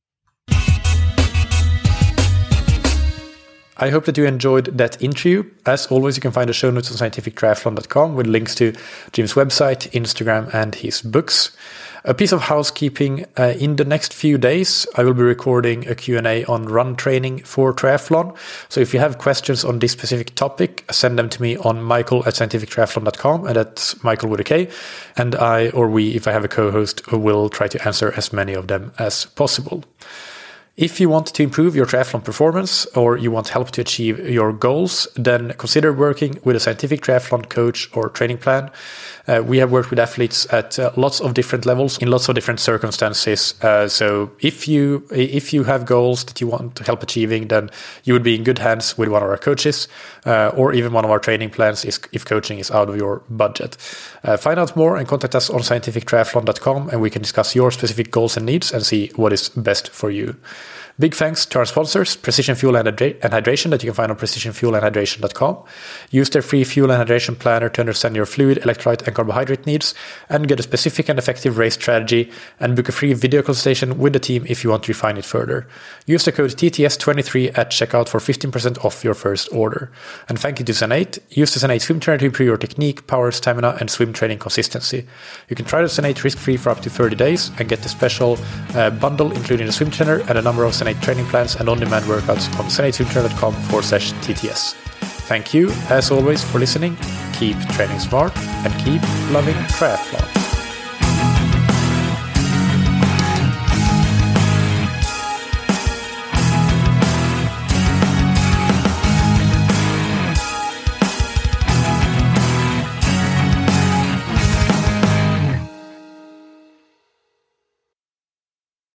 I hope that you enjoyed that interview. As always, you can find the show notes on scientific triathlon dot com with links to Jim's website, Instagram, and his books. A piece of housekeeping, uh, in the next few days, I will be recording a Q and A on run training for triathlon. So if you have questions on this specific topic, send them to me on michael at scientific triathlon dot com, and that's Michael with a K. And I, or we, if I have a co-host, will try to answer as many of them as possible. If you want to improve your triathlon performance, or you want help to achieve your goals, then consider working with a scientific triathlon coach or training plan. Uh, we have worked with athletes at uh, lots of different levels in lots of different circumstances. Uh, so if you if you have goals that you want to help achieving, then you would be in good hands with one of our coaches, uh, or even one of our training plans if, if coaching is out of your budget. Uh, find out more and contact us on scientific triathlon dot com, and we can discuss your specific goals and needs and see what is best for you. Big thanks to our sponsors, Precision Fuel and Hydration, that you can find on precision fuel and hydration dot com. Use their free fuel and hydration planner to understand your fluid, electrolyte, and carbohydrate needs, and get a specific and effective race strategy, and book a free video consultation with the team if you want to refine it further. Use the code T T S twenty-three at checkout for fifteen percent off your first order. And thank you to Zen eight. Use the Zen eight swim trainer to improve your technique, power, stamina, and swim training consistency. You can try the Zen eight risk-free for up to thirty days and get the special uh, bundle including the swim trainer and a number of Zen eight training plans and on-demand workouts on zen eight swim trainer dot com forward slash T T S. Thank you, as always, for listening. Keep training smart and keep loving triathlon.